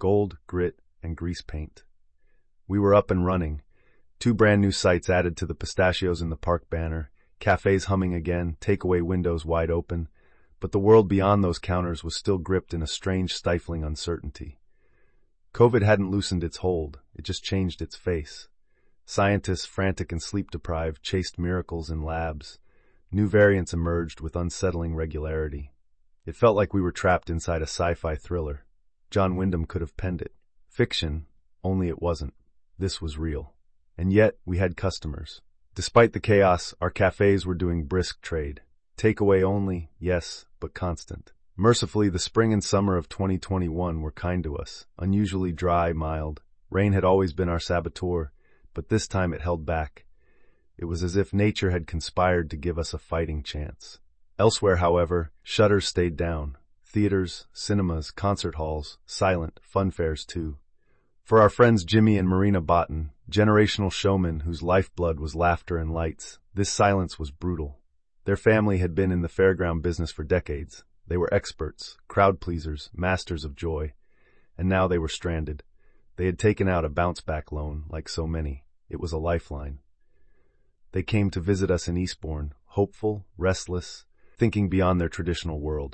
gold, grit, and grease paint. We were up and running. 2 brand new sites added to the Pistachios in the Park banner, cafes humming again, takeaway windows wide open, but the world beyond those counters was still gripped in a strange, stifling uncertainty. COVID hadn't loosened its hold, it just changed its face. Scientists, frantic and sleep-deprived, chased miracles in labs. New variants emerged with unsettling regularity. It felt like we were trapped inside a sci-fi thriller. John Wyndham could have penned it. Fiction, only it wasn't. This was real. And yet, we had customers. Despite the chaos, our cafes were doing brisk trade. Takeaway only, yes, but constant. Mercifully, the spring and summer of 2021 were kind to us, unusually dry, mild. Rain had always been our saboteur, but this time it held back. It was as if nature had conspired to give us a fighting chance. Elsewhere, however, shutters stayed down. Theaters, cinemas, concert halls, silent, fun fairs too. For our friends Jimmy and Marina Botten, generational showmen whose lifeblood was laughter and lights, this silence was brutal. Their family had been in the fairground business for decades. They were experts, crowd pleasers, masters of joy. And now they were stranded. They had taken out a bounce-back loan, like so many. It was a lifeline. They came to visit us in Eastbourne, hopeful, restless, thinking beyond their traditional world.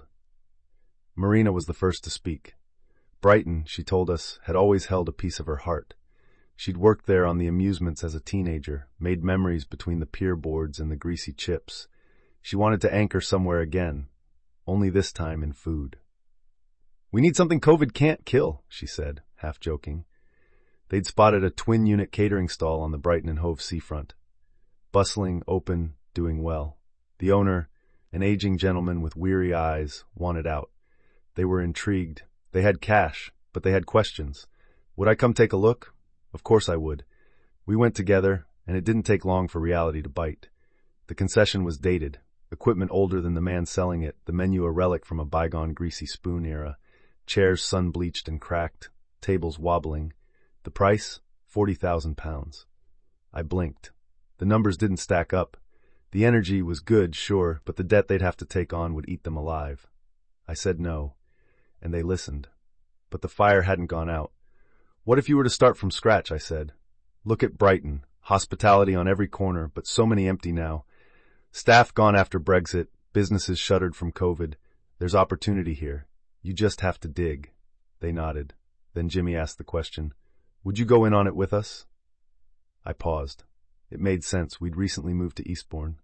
Marina was the first to speak. Brighton, she told us, had always held a piece of her heart. She'd worked there on the amusements as a teenager, made memories between the pier boards and the greasy chips. She wanted to anchor somewhere again, only this time in food. "We need something COVID can't kill," she said, half joking. They'd spotted a twin-unit catering stall on the Brighton and Hove seafront. Bustling, open, doing well. The owner, an aging gentleman with weary eyes, wanted out. They were intrigued. They had cash, but they had questions. Would I come take a look? Of course I would. We went together, and it didn't take long for reality to bite. The concession was dated, equipment older than the man selling it, the menu a relic from a bygone greasy spoon era, chairs sun-bleached and cracked, tables wobbling. The price? £40,000. I blinked. The numbers didn't stack up. The energy was good, sure, but the debt they'd have to take on would eat them alive. I said no, and they listened. But the fire hadn't gone out. "What if you were to start from scratch?" I said. "Look at Brighton. Hospitality on every corner, but so many empty now. Staff gone after Brexit, businesses shuttered from COVID. There's opportunity here. You just have to dig." They nodded. Then Jimmy asked the question, "Would you go in on it with us?" I paused. It made sense. We'd recently moved to Eastbourne.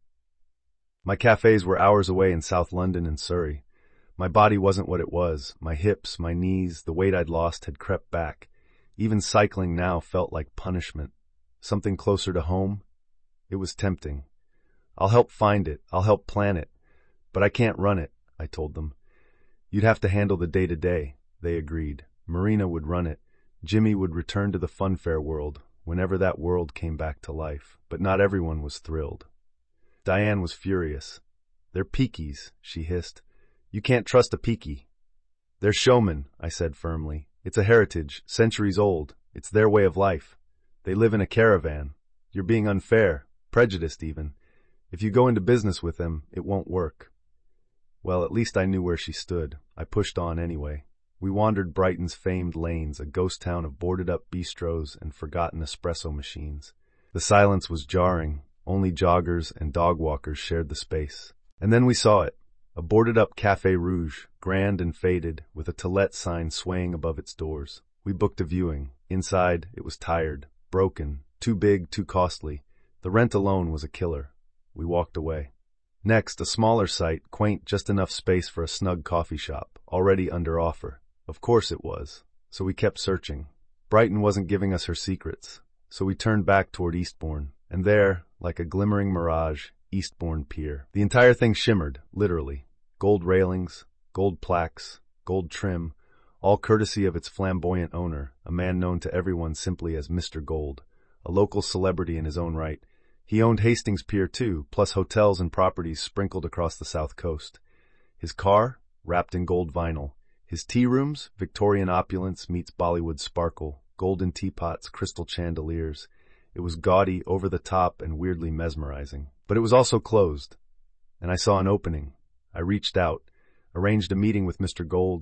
My cafes were hours away in South London and Surrey. My body wasn't what it was. My hips, my knees, the weight I'd lost had crept back. Even cycling now felt like punishment. Something closer to home? It was tempting. "I'll help find it. I'll help plan it. But I can't run it," I told them. "You'd have to handle the day-to-day." They agreed. Marina would run it. Jimmy would return to the funfair world, whenever that world came back to life. But not everyone was thrilled. Diane was furious. "They're peakies," she hissed. "You can't trust a peaky." "They're showmen," I said firmly. "It's a heritage, centuries old. It's their way of life. They live in a caravan. You're being unfair, prejudiced even. If you go into business with them, it won't work." Well, at least I knew where she stood. I pushed on anyway. We wandered Brighton's famed lanes, a ghost town of boarded-up bistros and forgotten espresso machines. The silence was jarring. Only joggers and dog walkers shared the space. And then we saw it. A boarded-up Café Rouge, grand and faded, with a to let sign swaying above its doors. We booked a viewing. Inside, it was tired, broken, too big, too costly. The rent alone was a killer. We walked away. Next, a smaller site, quaint, just enough space for a snug coffee shop, already under offer. Of course it was. So we kept searching. Brighton wasn't giving us her secrets. So we turned back toward Eastbourne. And there, like a glimmering mirage, Eastbourne Pier. The entire thing shimmered, literally. Gold railings, gold plaques, gold trim, all courtesy of its flamboyant owner, a man known to everyone simply as Mr. Gold, a local celebrity in his own right. He owned Hastings Pier too, plus hotels and properties sprinkled across the south coast. His car, wrapped in gold vinyl. His tea rooms, Victorian opulence meets Bollywood sparkle, golden teapots, crystal chandeliers. It was gaudy, over the top, and weirdly mesmerizing. But it was also closed. And I saw an opening. I reached out, arranged a meeting with Mr. Gold.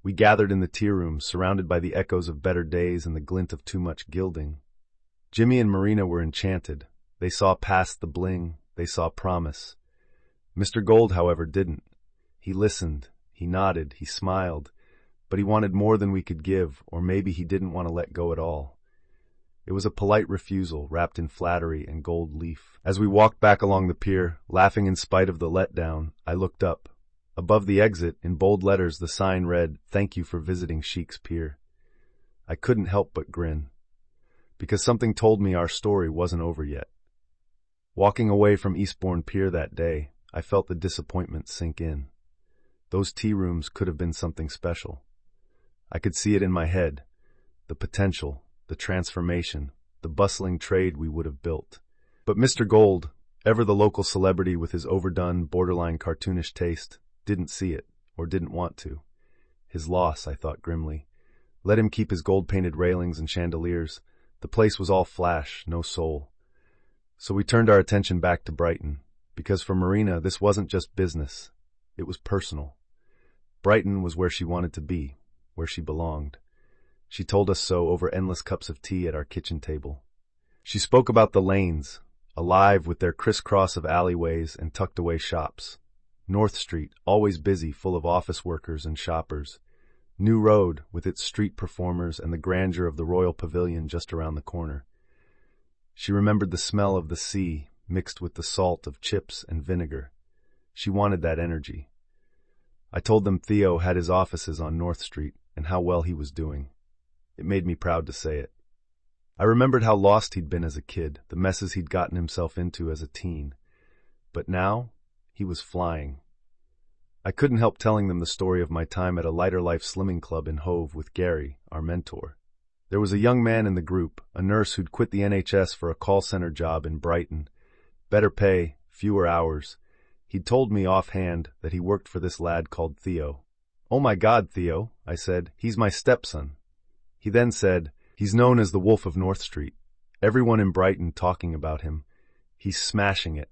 We gathered in the tea room, surrounded by the echoes of better days and the glint of too much gilding. Jimmy and Marina were enchanted. They saw past the bling. They saw promise. Mr. Gold, however, didn't. He listened. He nodded. He smiled. But he wanted more than we could give, or maybe he didn't want to let go at all. It was a polite refusal, wrapped in flattery and gold leaf. As we walked back along the pier, laughing in spite of the letdown, I looked up. Above the exit, in bold letters, the sign read, "Thank you for visiting Sheik's Pier." I couldn't help but grin, because something told me our story wasn't over yet. Walking away from Eastbourne Pier that day, I felt the disappointment sink in. Those tea rooms could have been something special. I could see it in my head, the potential, the transformation, the bustling trade we would have built. But Mr. Gold, ever the local celebrity with his overdone, borderline cartoonish taste, didn't see it, or didn't want to. His loss, I thought grimly. Let him keep his gold-painted railings and chandeliers. The place was all flash, no soul. So we turned our attention back to Brighton, because for Marina, this wasn't just business. It was personal. Brighton was where she wanted to be, where she belonged. She told us so over endless cups of tea at our kitchen table. She spoke about the lanes, alive with their crisscross of alleyways and tucked-away shops. North Street, always busy, full of office workers and shoppers. New Road, with its street performers and the grandeur of the Royal Pavilion just around the corner. She remembered the smell of the sea, mixed with the salt of chips and vinegar. She wanted that energy. I told them Theo had his offices on North Street and how well he was doing. It made me proud to say it. I remembered how lost he'd been as a kid, the messes he'd gotten himself into as a teen. But now, he was flying. I couldn't help telling them the story of my time at a Lighter Life slimming club in Hove with Gary, our mentor. There was a young man in the group, a nurse who'd quit the NHS for a call center job in Brighton. Better pay, fewer hours. He'd told me offhand that he worked for this lad called Theo. "Oh my God, Theo," I said. "He's my stepson." He then said, "He's known as the Wolf of North Street. Everyone in Brighton talking about him. He's smashing it."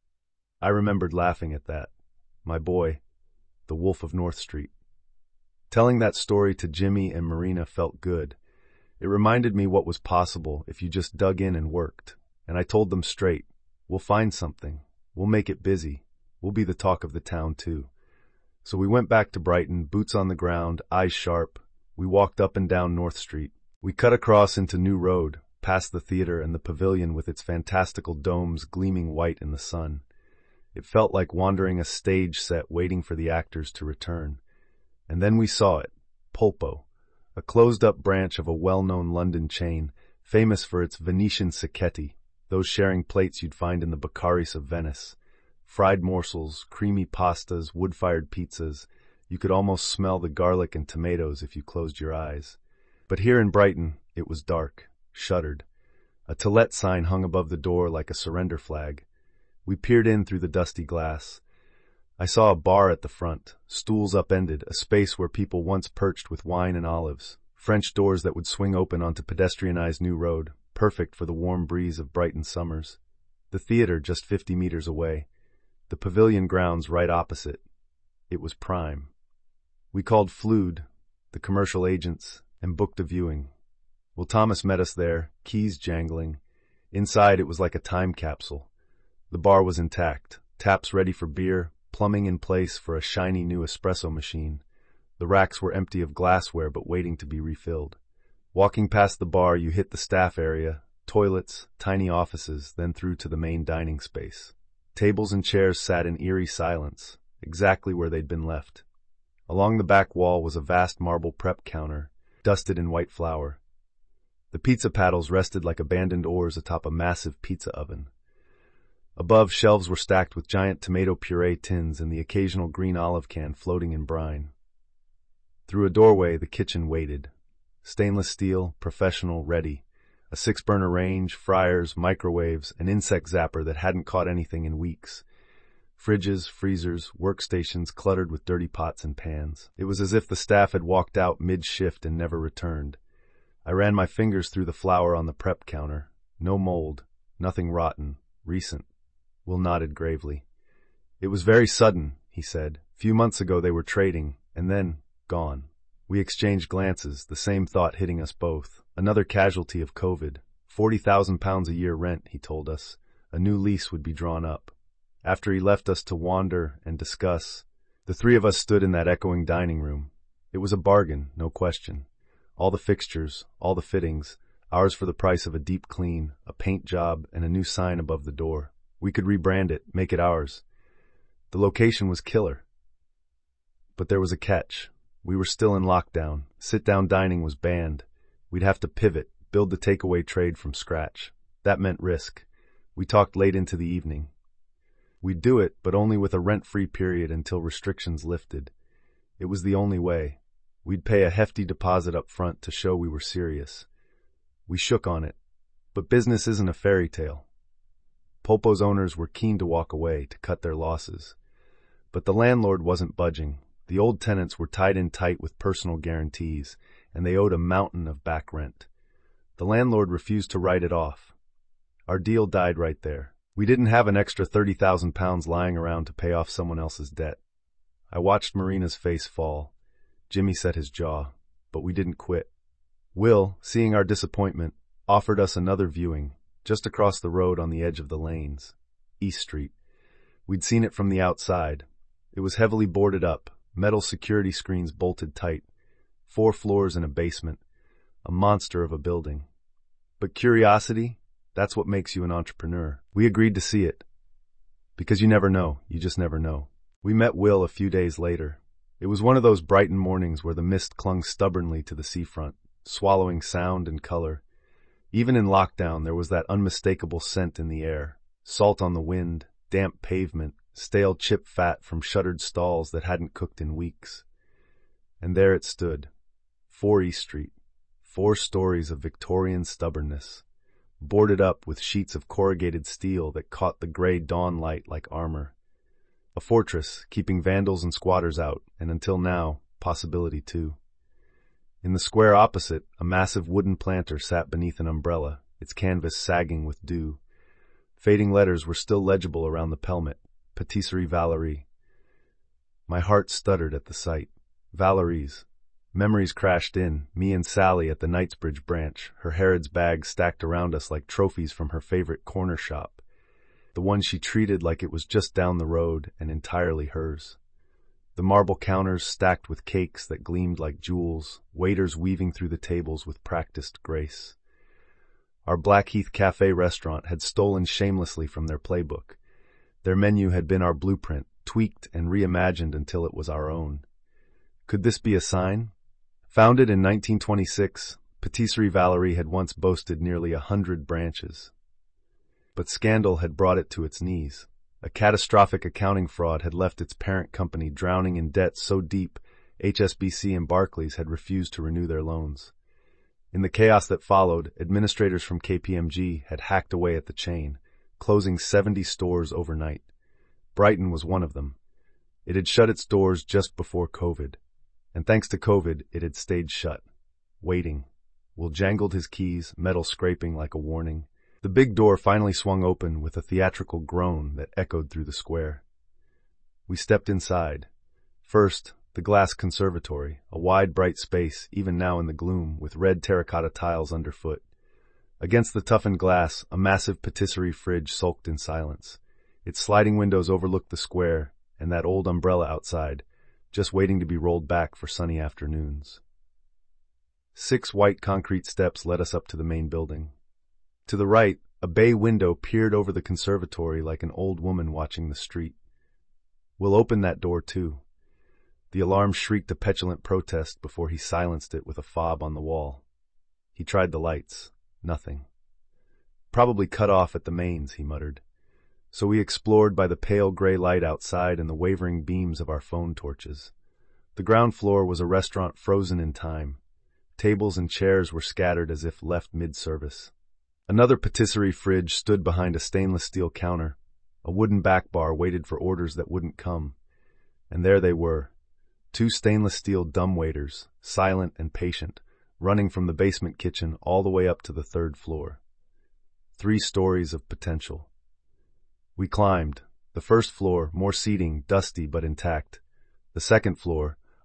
I remembered laughing at that. My boy, the Wolf of North Street. Telling that story to Jimmy and Marina felt good. It reminded me what was possible if you just dug in and worked. And I told them straight, we'll find something. We'll make it busy. We'll be the talk of the town too. So we went back to Brighton, boots on the ground, eyes sharp. We walked up and down North Street. We cut across into New Road, past the theater and the pavilion with its fantastical domes gleaming white in the sun. It felt like wandering a stage set waiting for the actors to return. And then we saw it, Polpo, a closed-up branch of a well-known London chain, famous for its Venetian cicchetti, those sharing plates you'd find in the Baccaris of Venice. Fried morsels, creamy pastas, wood-fired pizzas. You could almost smell the garlic and tomatoes if you closed your eyes. But here in Brighton, it was dark, shuttered. A to let sign hung above the door like a surrender flag. We peered in through the dusty glass. I saw a bar at the front, stools upended, a space where people once perched with wine and olives, French doors that would swing open onto pedestrianized New Road, perfect for the warm breeze of Brighton summers. The theater just 50 meters away. The pavilion grounds right opposite. It was prime. We called Flood, the commercial agents, and booked a viewing. Well, Thomas met us there, keys jangling. Inside, it was like a time capsule. The bar was intact, taps ready for beer, plumbing in place for a shiny new espresso machine. The racks were empty of glassware but waiting to be refilled. Walking past the bar, you hit the staff area, toilets, tiny offices, then through to the main dining space. Tables and chairs sat in eerie silence, exactly where they'd been left. Along the back wall was a vast marble prep counter, dusted in white flour. The pizza paddles rested like abandoned oars atop a massive pizza oven. Above, shelves were stacked with giant tomato puree tins and the occasional green olive can floating in brine. Through a doorway, the kitchen waited. Stainless steel, professional, ready. A 6-burner range, fryers, microwaves, an insect zapper that hadn't caught anything in weeks. Fridges, freezers, workstations cluttered with dirty pots and pans. It was as if the staff had walked out mid-shift and never returned. I ran my fingers through the flour on the prep counter. No mold, nothing rotten, recent. Will nodded gravely. "It was very sudden," he said. "Few months ago they were trading, and then, gone. We exchanged glances, the same thought hitting us both. Another casualty of COVID. £40,000 a year rent, he told us. A new lease would be drawn up. After he left us to wander and discuss, the three of us stood in that echoing dining room. It was a bargain, no question. All the fixtures, all the fittings, ours for the price of a deep clean, a paint job, and a new sign above the door. We could rebrand it, make it ours. The location was killer. But there was a catch. We were still in lockdown. Sit-down dining was banned. We'd have to pivot, build the takeaway trade from scratch. That meant risk. We talked late into the evening. We'd do it, but only with a rent-free period until restrictions lifted. It was the only way. We'd pay a hefty deposit up front to show we were serious. We shook on it. But business isn't a fairy tale. Polpo's owners were keen to walk away, to cut their losses. But the landlord wasn't budging. The old tenants were tied in tight with personal guarantees, and they owed a mountain of back rent. The landlord refused to write it off. Our deal died right there. We didn't have an extra £30,000 lying around to pay off someone else's debt. I watched Marina's face fall. Jimmy set his jaw, but we didn't quit. Will, seeing our disappointment, offered us another viewing, just across the road on the edge of the lanes, East Street. We'd seen it from the outside. It was heavily boarded up, metal security screens bolted tight, 4 floors and a basement, a monster of a building. But curiosity, that's what makes you an entrepreneur. We agreed to see it. Because you never know, you just never know. We met Will a few days later. It was one of those Brighton mornings where the mist clung stubbornly to the seafront, swallowing sound and color. Even in lockdown, there was that unmistakable scent in the air, salt on the wind, damp pavement, stale chip fat from shuttered stalls that hadn't cooked in weeks. And there it stood, 4 East Street, 4 stories of Victorian stubbornness, boarded up with sheets of corrugated steel that caught the gray dawn light like armor. A fortress, keeping vandals and squatters out, and until now, possibility too. In the square opposite, a massive wooden planter sat beneath an umbrella, its canvas sagging with dew. Fading letters were still legible around the pelmet, Patisserie Valerie. My heart stuttered at the sight. Valerie's. Memories crashed in, me and Sally at the Knightsbridge branch, her Harrods bags stacked around us like trophies from her favorite corner shop. The one she treated like it was just down the road and entirely hers. The marble counters stacked with cakes that gleamed like jewels, waiters weaving through the tables with practiced grace. Our Blackheath Cafe restaurant had stolen shamelessly from their playbook. Their menu had been our blueprint, tweaked and reimagined until it was our own. Could this be a sign? Founded in 1926, Patisserie Valerie had once boasted nearly 100 branches. But scandal had brought it to its knees. A catastrophic accounting fraud had left its parent company drowning in debt so deep HSBC and Barclays had refused to renew their loans. In the chaos that followed, administrators from KPMG had hacked away at the chain, closing 70 stores overnight. Brighton was one of them. It had shut its doors just before COVID. And thanks to COVID, it had stayed shut, waiting. Will jangled his keys, metal scraping like a warning. The big door finally swung open with a theatrical groan that echoed through the square. We stepped inside. First, the glass conservatory, a wide, bright space, even now in the gloom, with red terracotta tiles underfoot. Against the toughened glass, a massive patisserie fridge sulked in silence. Its sliding windows overlooked the square and that old umbrella outside, just waiting to be rolled back for sunny afternoons. 6 white concrete steps led us up to the main building. To the right, a bay window peered over the conservatory like an old woman watching the street. Will opened that door too. The alarm shrieked a petulant protest before he silenced it with a fob on the wall. He tried the lights. Nothing. Probably cut off at the mains, he muttered. So we explored by the pale gray light outside and the wavering beams of our phone torches. The ground floor was a restaurant frozen in time. Tables and chairs were scattered as if left mid-service. Another patisserie fridge stood behind a stainless steel counter. A wooden back bar waited for orders that wouldn't come. And there they were, 2 stainless steel dumbwaiters, silent and patient, running from the basement kitchen all the way up to the 3rd floor. 3 stories of potential. We climbed. The 1st floor, more seating, dusty but intact. The 2nd floor,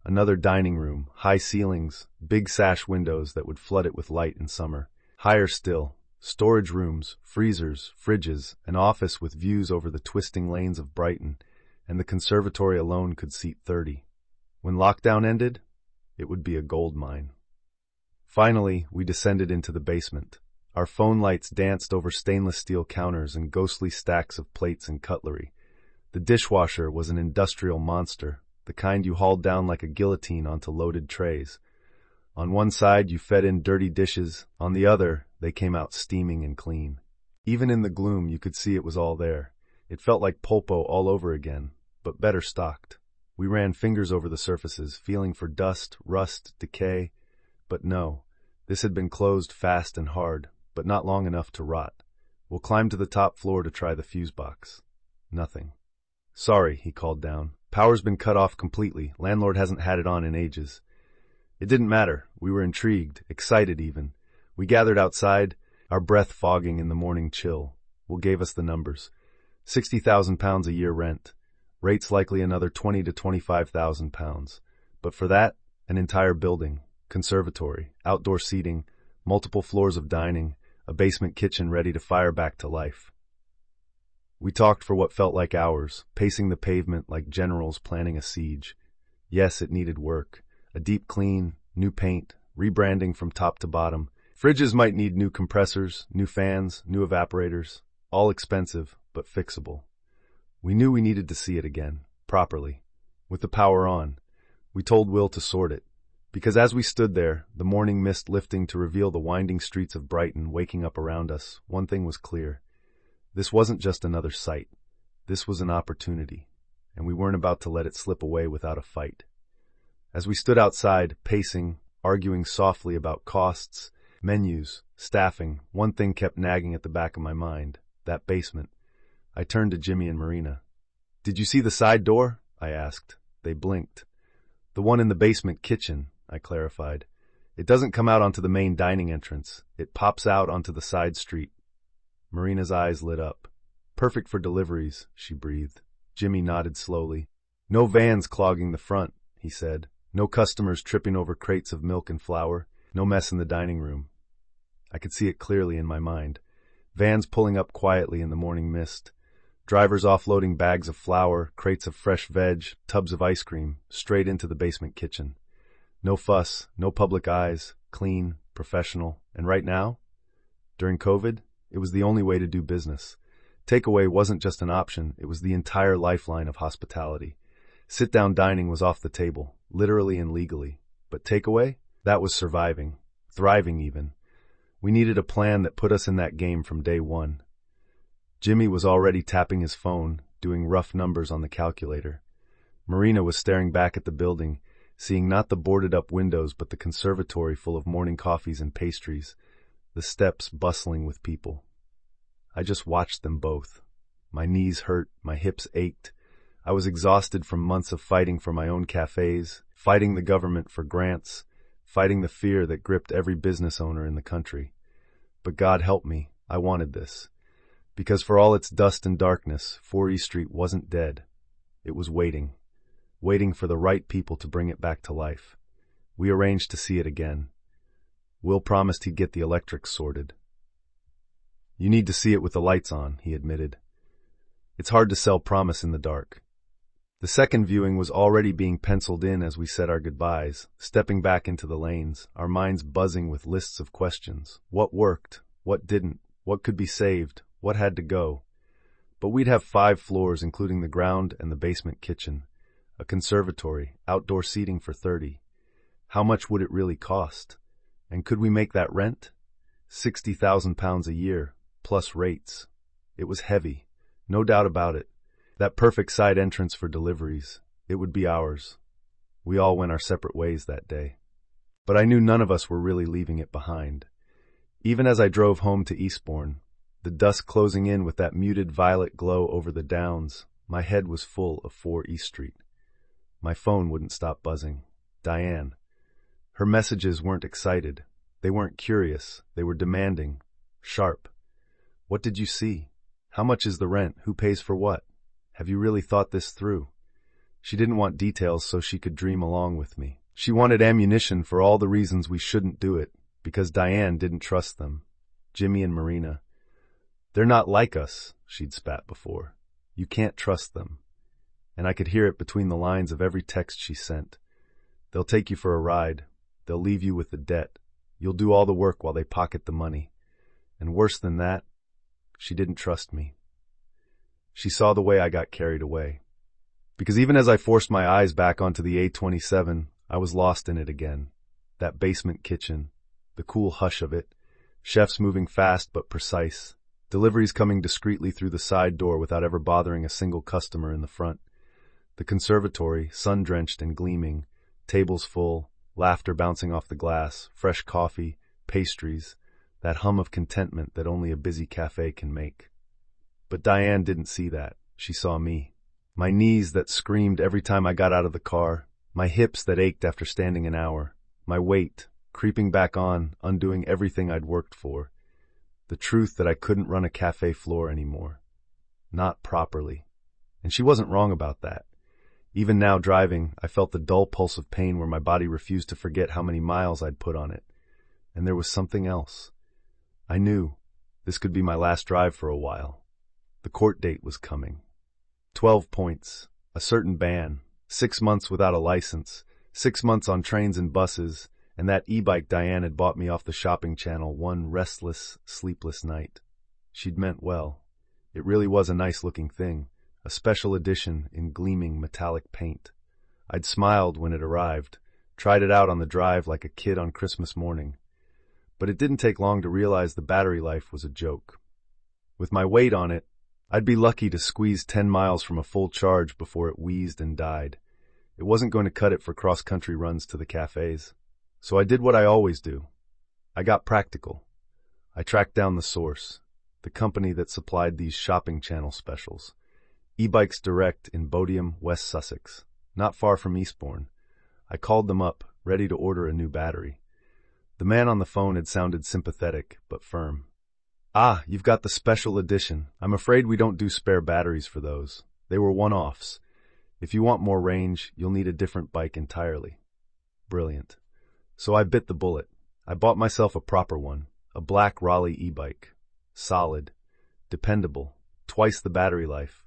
Another dining room, high ceilings, big sash windows that would flood it with light in summer. Higher still, storage rooms, freezers, fridges, an office with views over the twisting lanes of Brighton, and the conservatory alone could seat 30. When lockdown ended, it would be a gold mine. Finally, we descended into the basement. Our phone lights danced over stainless steel counters and ghostly stacks of plates and cutlery. The dishwasher was an industrial monster, the kind you hauled down like a guillotine onto loaded trays. On one side, you fed in dirty dishes. On the other, they came out steaming and clean. Even in the gloom, you could see it was all there. It felt like Polpo all over again, but better stocked. We ran fingers over the surfaces, feeling for dust, rust, decay. But no, this had been closed fast and hard, but not long enough to rot. We'll climb to the top floor to try the fuse box. Nothing. Sorry, he called down. Power's been cut off completely. Landlord hasn't had it on in ages. It didn't matter. We were intrigued, excited even. We gathered outside, our breath fogging in the morning chill. Will gave us the numbers. £60,000 a year rent. Rates likely another £20,000 to £25,000. But for that, an entire building, conservatory, outdoor seating, multiple floors of dining, a basement kitchen ready to fire back to life. We talked for what felt like hours, pacing the pavement like generals planning a siege. Yes, it needed work. A deep clean, new paint, rebranding from top to bottom. Fridges might need new compressors, new fans, new evaporators. All expensive, but fixable. We knew we needed to see it again, properly, with the power on. We told Will to sort it, because as we stood there, the morning mist lifting to reveal the winding streets of Brighton waking up around us, one thing was clear. This wasn't just another site. This was an opportunity, and we weren't about to let it slip away without a fight. As we stood outside, pacing, arguing softly about costs, menus, staffing, one thing kept nagging at the back of my mind, that basement. I turned to Jimmy and Marina. "Did you see the side door?" I asked. They blinked. "The one in the basement kitchen," I clarified. "It doesn't come out onto the main dining entrance. It pops out onto the side street." Marina's eyes lit up. "Perfect for deliveries," she breathed. Jimmy nodded slowly. "No vans clogging the front," he said. "No customers tripping over crates of milk and flour. No mess in the dining room." I could see it clearly in my mind. Vans pulling up quietly in the morning mist. Drivers offloading bags of flour, crates of fresh veg, tubs of ice cream, straight into the basement kitchen. No fuss, no public eyes, clean, professional. And right now? During COVID, it was the only way to do business. Takeaway wasn't just an option, it was the entire lifeline of hospitality. Sit-down dining was off the table, literally and legally. But takeaway? That was surviving, thriving even. We needed a plan that put us in that game from day one. Jimmy was already tapping his phone, doing rough numbers on the calculator. Marina was staring back at the building, seeing not the boarded-up windows but the conservatory full of morning coffees and pastries, the steps bustling with people. I just watched them both. My knees hurt, my hips ached. I was exhausted from months of fighting for my own cafes, fighting the government for grants, fighting the fear that gripped every business owner in the country. But God help me, I wanted this. Because for all its dust and darkness, 4 East Street wasn't dead. It was waiting for the right people to bring it back to life. We arranged to see it again. Will promised he'd get the electrics sorted. "You need to see it with the lights on," he admitted. It's hard to sell promise in the dark. The second viewing was already being penciled in as we said our goodbyes, stepping back into the lanes, our minds buzzing with lists of questions. What worked? What didn't? What could be saved? What had to go? But we'd have 5 floors, including the ground and the basement kitchen, a conservatory, outdoor seating for 30. How much would it really cost? And could we make that rent? £60,000 a year, plus rates. It was heavy, no doubt about it. That perfect side entrance for deliveries, it would be ours. We all went our separate ways that day. But I knew none of us were really leaving it behind. Even as I drove home to Eastbourne, the dusk closing in with that muted violet glow over the downs, my head was full of 4 East Street. My phone wouldn't stop buzzing. Diane. Her messages weren't excited. They weren't curious. They were demanding. Sharp. "What did you see? How much is the rent? Who pays for what? Have you really thought this through?" She didn't want details so she could dream along with me. She wanted ammunition for all the reasons we shouldn't do it, because Diane didn't trust them. Jimmy and Marina. They're not like us, she'd spat before. You can't trust them. And I could hear it between the lines of every text she sent. They'll take you for a ride. They'll leave you with the debt. You'll do all the work while they pocket the money. And worse than that, she didn't trust me. She saw the way I got carried away. Because even as I forced my eyes back onto the A27, I was lost in it again. That basement kitchen, the cool hush of it, chefs moving fast but precise, deliveries coming discreetly through the side door without ever bothering a single customer in the front. The conservatory, sun-drenched and gleaming, tables full, laughter bouncing off the glass, fresh coffee, pastries, that hum of contentment that only a busy cafe can make. But Diane didn't see that. She saw me. My knees that screamed every time I got out of the car, my hips that ached after standing an hour, my weight creeping back on, undoing everything I'd worked for. The truth that I couldn't run a cafe floor anymore. Not properly. And she wasn't wrong about that. Even now driving, I felt the dull pulse of pain where my body refused to forget how many miles I'd put on it. And there was something else. I knew this could be my last drive for a while. The court date was coming. 12 points, a certain ban, 6 months without a license, 6 months on trains and buses, and that e-bike Diane had bought me off the shopping channel one restless, sleepless night. She'd meant well. It really was a nice-looking thing, a special edition in gleaming metallic paint. I'd smiled when it arrived, tried it out on the drive like a kid on Christmas morning. But it didn't take long to realize the battery life was a joke. With my weight on it, I'd be lucky to squeeze 10 miles from a full charge before it wheezed and died. It wasn't going to cut it for cross-country runs to the cafes. So I did what I always do. I got practical. I tracked down the source, the company that supplied these shopping channel specials. E-Bikes Direct in Bodiam, West Sussex, not far from Eastbourne. I called them up, ready to order a new battery. The man on the phone had sounded sympathetic, but firm. Ah, you've got the special edition. I'm afraid we don't do spare batteries for those. They were one-offs. If you want more range, you'll need a different bike entirely. Brilliant. So I bit the bullet. I bought myself a proper one, a black Raleigh e-bike. Solid. Dependable. Twice the battery life.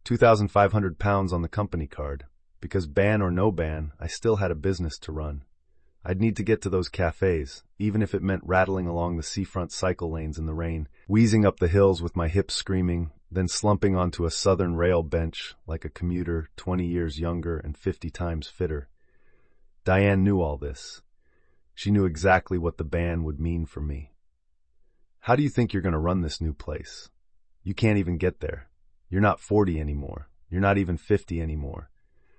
2,500 pounds on the company card. Because ban or no ban, I still had a business to run. I'd need to get to those cafes, even if it meant rattling along the seafront cycle lanes in the rain, wheezing up the hills with my hips screaming, then slumping onto a southern rail bench like a commuter 20 years younger and 50 times fitter. Diane knew all this. She knew exactly what the ban would mean for me. How do you think you're going to run this new place? You can't even get there. You're not 40 anymore. You're not even 50 anymore.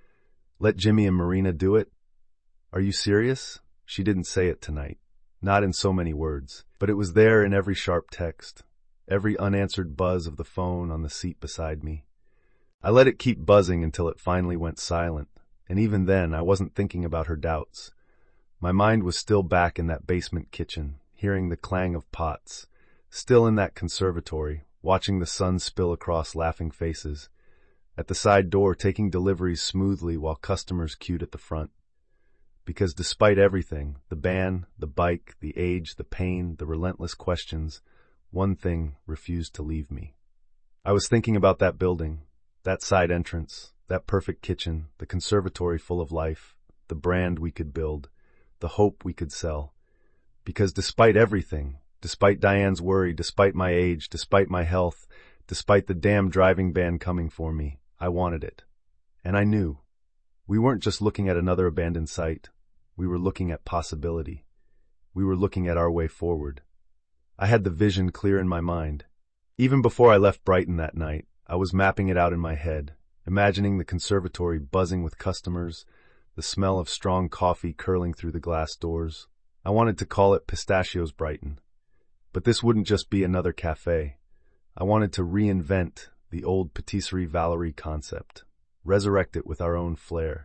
Let Jimmy and Marina do it? Are you serious? She didn't say it tonight. Not in so many words, but it was there in every sharp text, every unanswered buzz of the phone on the seat beside me. I let it keep buzzing until it finally went silent, and even then I wasn't thinking about her doubts. My mind was still back in that basement kitchen, hearing the clang of pots, still in that conservatory, watching the sun spill across laughing faces, at the side door taking deliveries smoothly while customers queued at the front. Because despite everything, the ban, the bike, the age, the pain, the relentless questions, one thing refused to leave me. I was thinking about that building, that side entrance, that perfect kitchen, the conservatory full of life, the brand we could build, the hope we could sell. Because despite everything, despite Diane's worry, despite my age, despite my health, despite the damn driving ban coming for me, I wanted it. And I knew. We weren't just looking at another abandoned site. We were looking at possibility. We were looking at our way forward. I had the vision clear in my mind. Even before I left Brighton that night, I was mapping it out in my head, imagining the conservatory buzzing with customers, the smell of strong coffee curling through the glass doors. I wanted to call it Pistachios Brighton. But this wouldn't just be another cafe. I wanted to reinvent the old Patisserie Valerie concept, resurrect it with our own flair.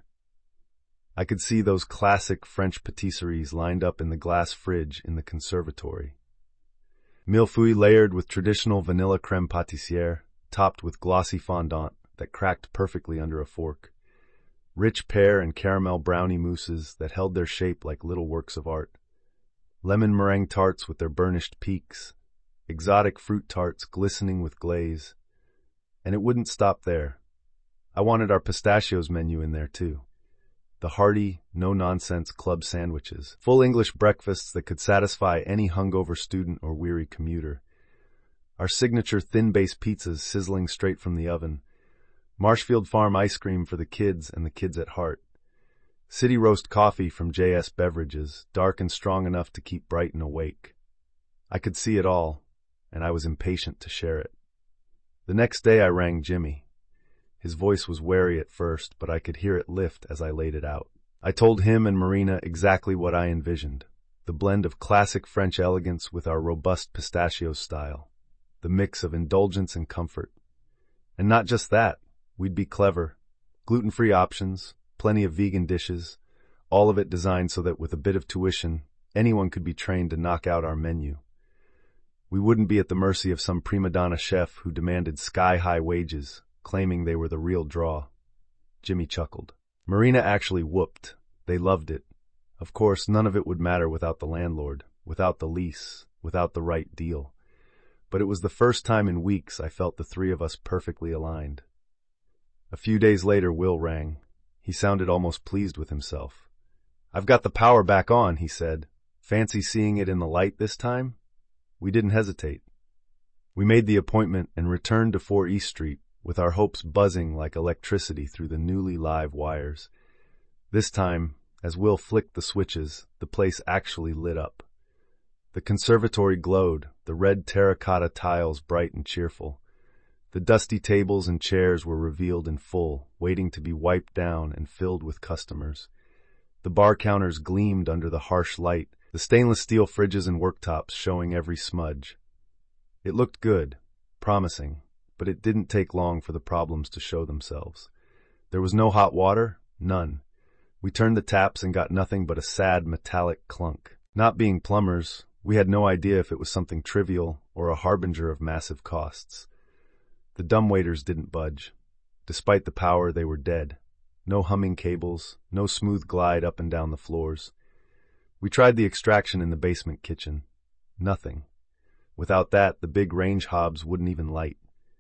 I could see those classic French patisseries lined up in the glass fridge in the conservatory. Millefeuille layered with traditional vanilla crème pâtissière, topped with glossy fondant that cracked perfectly under a fork. rich pear and caramel brownie mousses that held their shape like little works of art, lemon meringue tarts with their burnished peaks, exotic fruit tarts glistening with glaze. And it wouldn't stop there. I wanted our pistachios menu in there too. The hearty, no-nonsense club sandwiches, full English breakfasts that could satisfy any hungover student or weary commuter. Our signature thin-base pizzas sizzling straight from the oven. Marshfield Farm ice cream for the kids and the kids at heart. City roast coffee from JS Beverages, dark and strong enough to keep Brighton awake. I could see it all, and I was impatient to share it. The next day I rang Jimmy. His voice was wary at first, but I could hear it lift as I laid it out. I told him and Marina exactly what I envisioned. The blend of classic French elegance with our robust pistachio style. The mix of indulgence and comfort. And not just that. We'd be clever. Gluten-free options, plenty of vegan dishes, all of it designed so that with a bit of tuition, anyone could be trained to knock out our menu. We wouldn't be at the mercy of some prima donna chef who demanded sky-high wages, claiming they were the real draw. Jimmy chuckled. Marina actually whooped. They loved it. Of course, none of it would matter without the landlord, without the lease, without the right deal. But it was the first time in weeks I felt the three of us perfectly aligned. A few days later, Will rang. He sounded almost pleased with himself. "I've got the power back on," he said. "Fancy seeing it in the light this time?" We didn't hesitate. We made the appointment and returned to 4 East Street, with our hopes buzzing like electricity through the newly live wires. This time, as Will flicked the switches, the place actually lit up. The conservatory glowed, the red terracotta tiles bright and cheerful. The dusty tables and chairs were revealed in full, waiting to be wiped down and filled with customers. The bar counters gleamed under the harsh light, the stainless steel fridges and worktops showing every smudge. It looked good, promising, but it didn't take long for the problems to show themselves. There was no hot water, none. We turned the taps and got nothing but a sad metallic clunk. Not being plumbers, we had no idea if it was something trivial or a harbinger of massive costs. The dumbwaiters didn't budge. Despite the power, they were dead. No humming cables, no smooth glide up and down the floors. We tried the extraction in the basement kitchen. Nothing. Without that, the big range hobs wouldn't even light.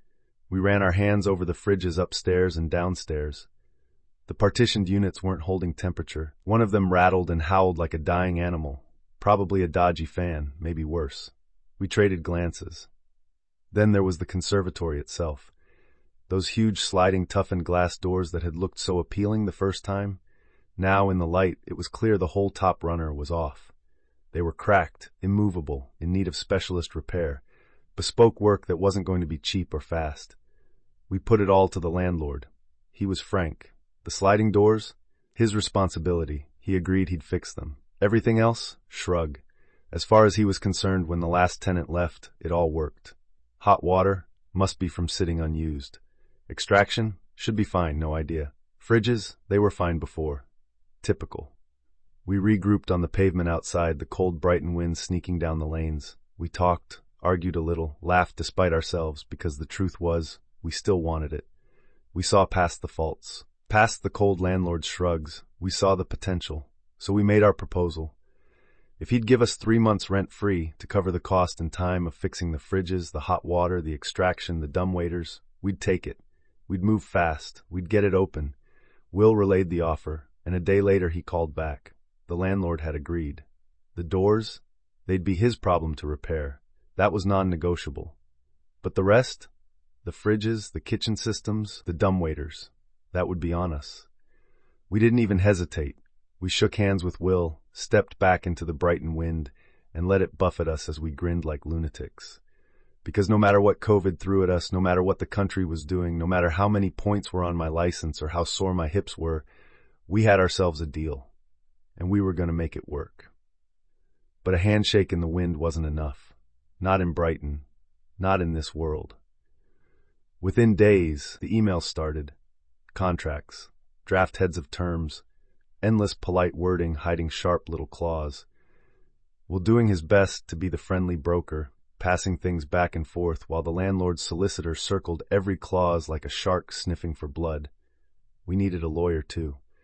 We ran our hands over the fridges upstairs and downstairs. The partitioned units weren't holding temperature. One of them rattled and howled like a dying animal. Probably a dodgy fan, maybe worse. We traded glances. Then there was the conservatory itself. Those huge sliding toughened glass doors that had looked so appealing the first time. Now, in the light, it was clear the whole top runner was off. They were cracked, immovable, in need of specialist repair. Bespoke work that wasn't going to be cheap or fast. We put it all to the landlord. He was frank. The sliding doors? His responsibility. He agreed he'd fix them. Everything else? Shrug. As far as he was concerned, when the last tenant left, it all worked. Hot water? Must be from sitting unused. Extraction? Should be fine, no idea. Fridges? They were fine before. Typical. We regrouped on the pavement outside, the cold Brighton wind sneaking down the lanes. We talked, argued a little, laughed despite ourselves, because the truth was, we still wanted it. We saw past the faults. Past the cold landlord's shrugs, we saw the potential. So we made our proposal. If he'd give us 3 months rent-free to cover the cost and time of fixing the fridges, the hot water, the extraction, the dumbwaiters, we'd take it. We'd move fast. We'd get it open. Will relayed the offer, and a day later he called back. The landlord had agreed. The doors? They'd be his problem to repair. That was non-negotiable. But the rest? The fridges, the kitchen systems, the dumbwaiters. That would be on us. We didn't even hesitate. We shook hands with Will, stepped back into the Brighton wind, and let it buffet us as we grinned like lunatics. Because no matter what COVID threw at us, no matter what the country was doing, no matter how many points were on my license or how sore my hips were, we had ourselves a deal, and we were going to make it work. But a handshake in the wind wasn't enough. Not in Brighton. Not in this world. Within days, the emails started. Contracts, draft heads of terms, endless polite wording hiding sharp little claws. Will doing his best to be the friendly broker, passing things back and forth while the landlord's solicitor circled every clause like a shark sniffing for blood. We needed a lawyer too.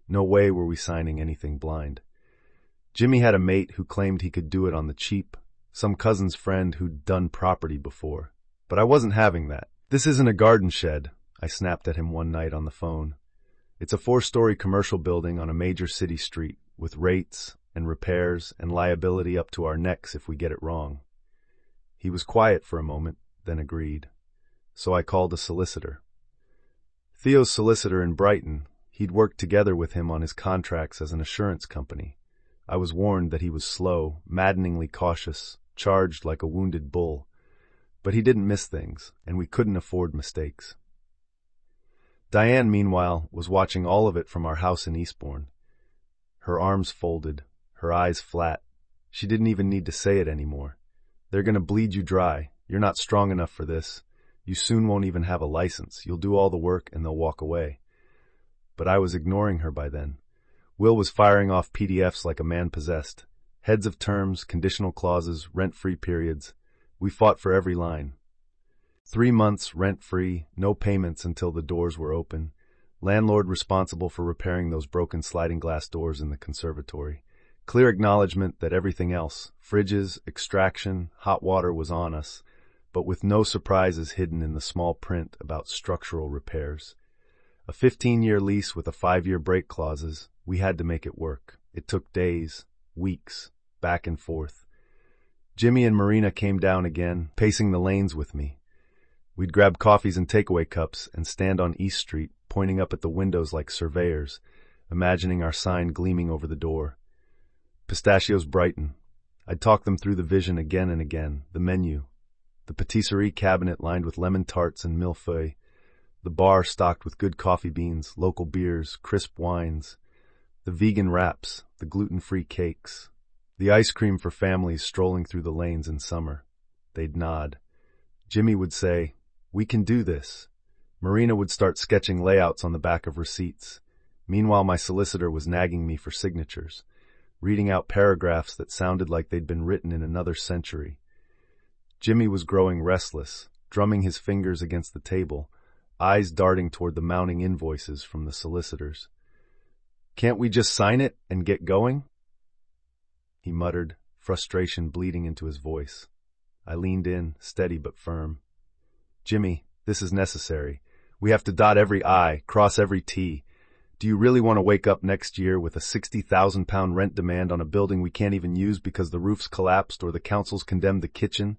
No way were we signing anything blind. Jimmy had a mate who claimed he could do it on the cheap, some cousin's friend who'd done property before. But I wasn't having that. "This isn't a garden shed," I snapped at him one night on the phone. "It's a 4-story commercial building on a major city street, with rates and repairs and liability up to our necks if we get it wrong." He was quiet for a moment, then agreed. So I called a solicitor. Theo's solicitor in Brighton. He'd worked together with him on his contracts as an assurance company. I was warned that he was slow, maddeningly cautious, charged like a wounded bull. But he didn't miss things, and we couldn't afford mistakes. Diane, meanwhile, was watching all of it from our house in Eastbourne. Her arms folded, her eyes flat. She didn't even need to say it anymore. "They're going to bleed you dry. You're not strong enough for this. You soon won't even have a license. You'll do all the work and they'll walk away." But I was ignoring her by then. Will was firing off PDFs like a man possessed. Heads of terms, conditional clauses, rent-free periods. We fought for every line. 3 months rent-free, no payments until the doors were open. Landlord responsible for repairing those broken sliding glass doors in the conservatory. Clear acknowledgement that everything else, fridges, extraction, hot water, was on us, but with no surprises hidden in the small print about structural repairs. A 15-year lease with a 5-year break clauses. We had to make it work. It took days, weeks, back and forth. Jimmy and Marina came down again, pacing the lanes with me. We'd grab coffees and takeaway cups and stand on East Street, pointing up at the windows like surveyors, imagining our sign gleaming over the door. Pistachios Brighton. I'd talk them through the vision again and again, the menu, the patisserie cabinet lined with lemon tarts and millefeuille, the bar stocked with good coffee beans, local beers, crisp wines, the vegan wraps, the gluten-free cakes, the ice cream for families strolling through the lanes in summer. They'd nod. Jimmy would say, "We can do this." Marina would start sketching layouts on the back of receipts. Meanwhile, my solicitor was nagging me for signatures, reading out paragraphs that sounded like they'd been written in another century. Jimmy was growing restless, drumming his fingers against the table, eyes darting toward the mounting invoices from the solicitors. "Can't we just sign it and get going?" he muttered, frustration bleeding into his voice. I leaned in, steady but firm. "Jimmy, this is necessary. We have to dot every I, cross every T. Do you really want to wake up next year with a £60,000 rent demand on a building we can't even use because the roof's collapsed or the council's condemned the kitchen?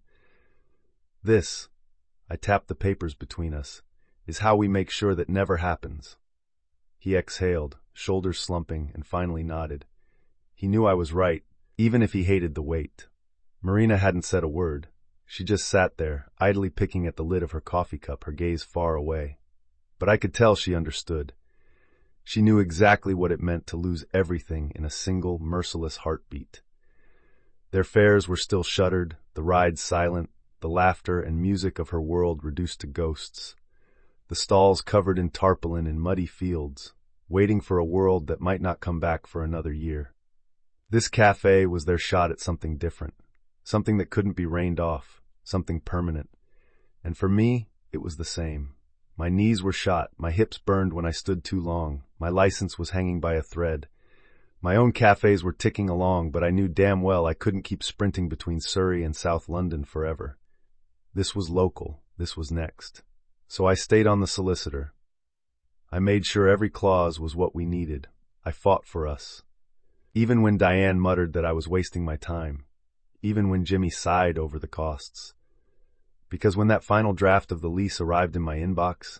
This," I tapped the papers between us, "is how we make sure that never happens." He exhaled, shoulders slumping, and finally nodded. He knew I was right, even if he hated the wait. Marina hadn't said a word. She just sat there, idly picking at the lid of her coffee cup, her gaze far away. But I could tell she understood. She knew exactly what it meant to lose everything in a single, merciless heartbeat. Their fares were still shuttered, the rides silent, the laughter and music of her world reduced to ghosts. The stalls covered in tarpaulin in muddy fields, waiting for a world that might not come back for another year. This cafe was their shot at something different, something that couldn't be rained off, something permanent. And for me, it was the same. My knees were shot, my hips burned when I stood too long, my license was hanging by a thread. My own cafes were ticking along, but I knew damn well I couldn't keep sprinting between Surrey and South London forever. This was local, this was next. So I stayed on the solicitor. I made sure every clause was what we needed. I fought for us. Even when Diane muttered that I was wasting my time. Even when Jimmy sighed over the costs. Because when that final draft of the lease arrived in my inbox,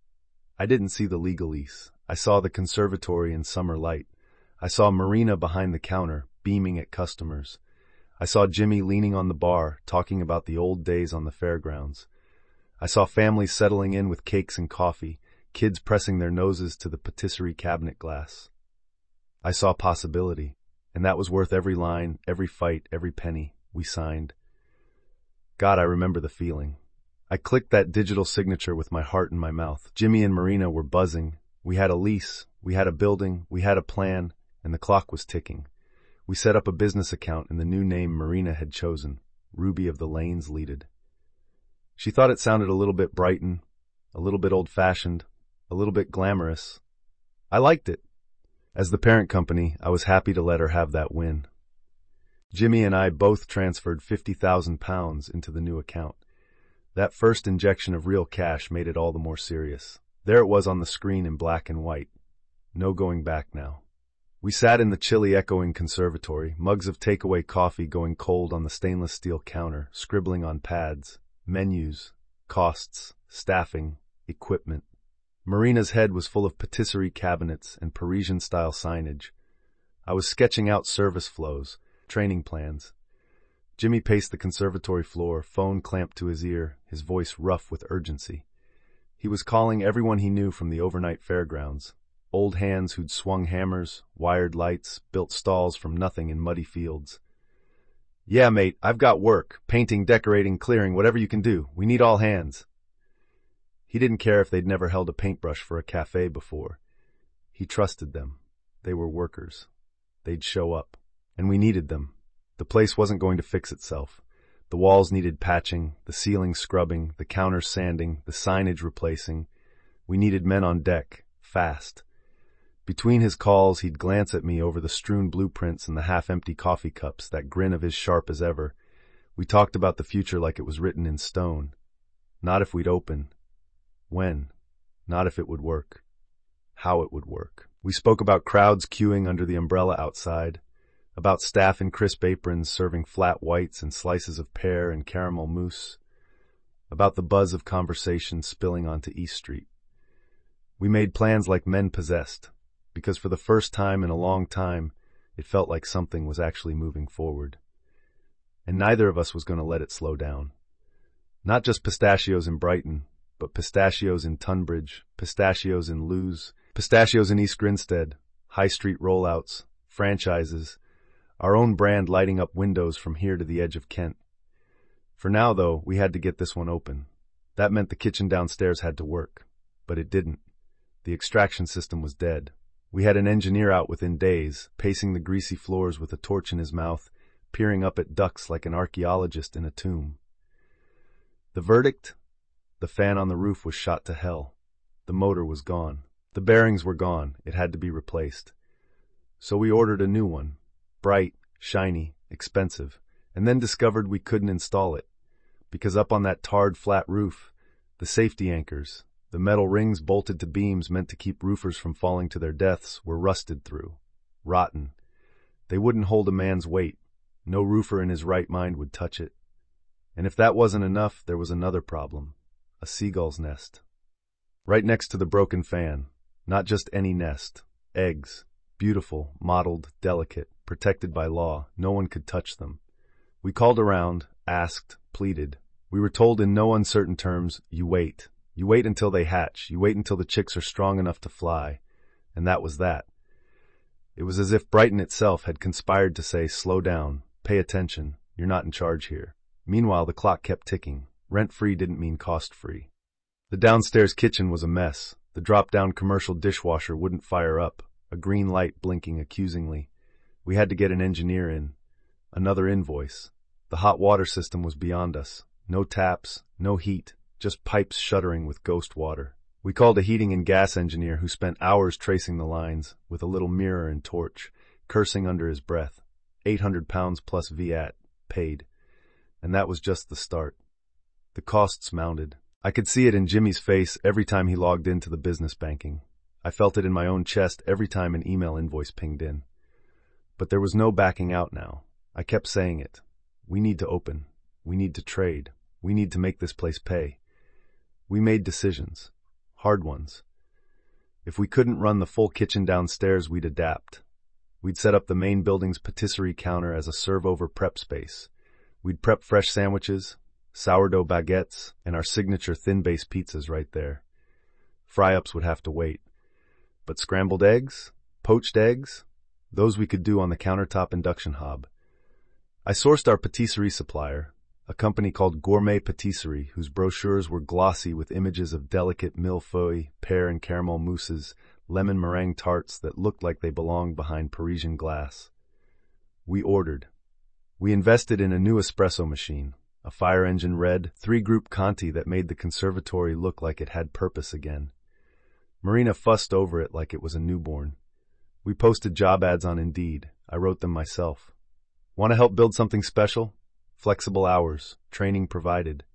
I didn't see the legalese. I saw the conservatory in summer light. I saw Marina behind the counter, beaming at customers. I saw Jimmy leaning on the bar, talking about the old days on the fairgrounds. I saw families settling in with cakes and coffee, kids pressing their noses to the patisserie cabinet glass. I saw possibility, and that was worth every line, every fight, every penny. We signed. God, I remember the feeling. I clicked that digital signature with my heart in my mouth. Jimmy and Marina were buzzing. We had a lease, we had a building, we had a plan, and the clock was ticking. We set up a business account in the new name Marina had chosen, Ruby of the Lanes Leaded. She thought it sounded a little bit Brighton, a little bit old-fashioned, a little bit glamorous. I liked it. As the parent company, I was happy to let her have that win. Jimmy and I both transferred £50,000 into the new account. That first injection of real cash made it all the more serious. There it was on the screen in black and white. No going back now. We sat in the chilly echoing conservatory, mugs of takeaway coffee going cold on the stainless steel counter, scribbling on pads, menus, costs, staffing, equipment. Marina's head was full of patisserie cabinets and Parisian-style signage. I was sketching out service flows, training plans. Jimmy paced the conservatory floor, phone clamped to his ear, his voice rough with urgency. He was calling everyone he knew from the overnight fairgrounds. Old hands who'd swung hammers, wired lights, built stalls from nothing in muddy fields. "Yeah, mate, I've got work. Painting, decorating, clearing, whatever you can do. We need all hands." He didn't care if they'd never held a paintbrush for a cafe before. He trusted them. They were workers. They'd show up. And we needed them. The place wasn't going to fix itself. The walls needed patching, the ceiling scrubbing, the counters sanding, the signage replacing. We needed men on deck, fast. Between his calls, he'd glance at me over the strewn blueprints and the half-empty coffee cups, that grin of his sharp as ever. We talked about the future like it was written in stone. Not if we'd open. When? Not if it would work. How it would work. We spoke about crowds queuing under the umbrella outside, about staff in crisp aprons serving flat whites and slices of pear and caramel mousse, about the buzz of conversation spilling onto East Street. We made plans like men possessed, because for the first time in a long time, it felt like something was actually moving forward. And neither of us was going to let it slow down. Not just pistachios in Brighton, but pistachios in Tunbridge, pistachios in Lewes, pistachios in East Grinstead, high street rollouts, franchises, our own brand lighting up windows from here to the edge of Kent. For now, though, we had to get this one open. That meant the kitchen downstairs had to work. But it didn't. The extraction system was dead. We had an engineer out within days, pacing the greasy floors with a torch in his mouth, peering up at ducts like an archaeologist in a tomb. The verdict? The fan on the roof was shot to hell. The motor was gone. The bearings were gone. It had to be replaced. So we ordered a new one. Bright, shiny, expensive, and then discovered we couldn't install it, because up on that tarred flat roof, the safety anchors, the metal rings bolted to beams meant to keep roofers from falling to their deaths, were rusted through, rotten. They wouldn't hold a man's weight. No roofer in his right mind would touch it. And if that wasn't enough, there was another problem. A seagull's nest. Right next to the broken fan. Not just any nest. Eggs. Beautiful, mottled, delicate, protected by law. No one could touch them. We called around, asked, pleaded. We were told in no uncertain terms, you wait. You wait until they hatch. You wait until the chicks are strong enough to fly. And that was that. It was as if Brighton itself had conspired to say, slow down, pay attention, you're not in charge here. Meanwhile, the clock kept ticking. Rent-free didn't mean cost-free. The downstairs kitchen was a mess. The drop-down commercial dishwasher wouldn't fire up, a green light blinking accusingly. We had to get an engineer in. Another invoice. The hot water system was beyond us. No taps, no heat, just pipes shuddering with ghost water. We called a heating and gas engineer who spent hours tracing the lines, with a little mirror and torch, cursing under his breath. £800 plus VAT, paid. And that was just the start. The costs mounted. I could see it in Jimmy's face every time he logged into the business banking. I felt it in my own chest every time an email invoice pinged in. But there was no backing out now. I kept saying it. We need to open. We need to trade. We need to make this place pay. We made decisions. Hard ones. If we couldn't run the full kitchen downstairs, we'd adapt. We'd set up the main building's patisserie counter as a serve-over prep space. We'd prep fresh sandwiches, sourdough baguettes, and our signature thin-base pizzas right there. Fry-ups would have to wait. But scrambled eggs? Poached eggs? Those we could do on the countertop induction hob. I sourced our patisserie supplier, a company called Gourmet Patisserie, whose brochures were glossy with images of delicate millefeuille, pear and caramel mousses, lemon meringue tarts that looked like they belonged behind Parisian glass. We ordered. We invested in a new espresso machine, a fire engine red, 3-group Conti that made the conservatory look like it had purpose again. Marina fussed over it like it was a newborn. We posted job ads on Indeed. I wrote them myself. Want to help build something special? Flexible hours, training provided.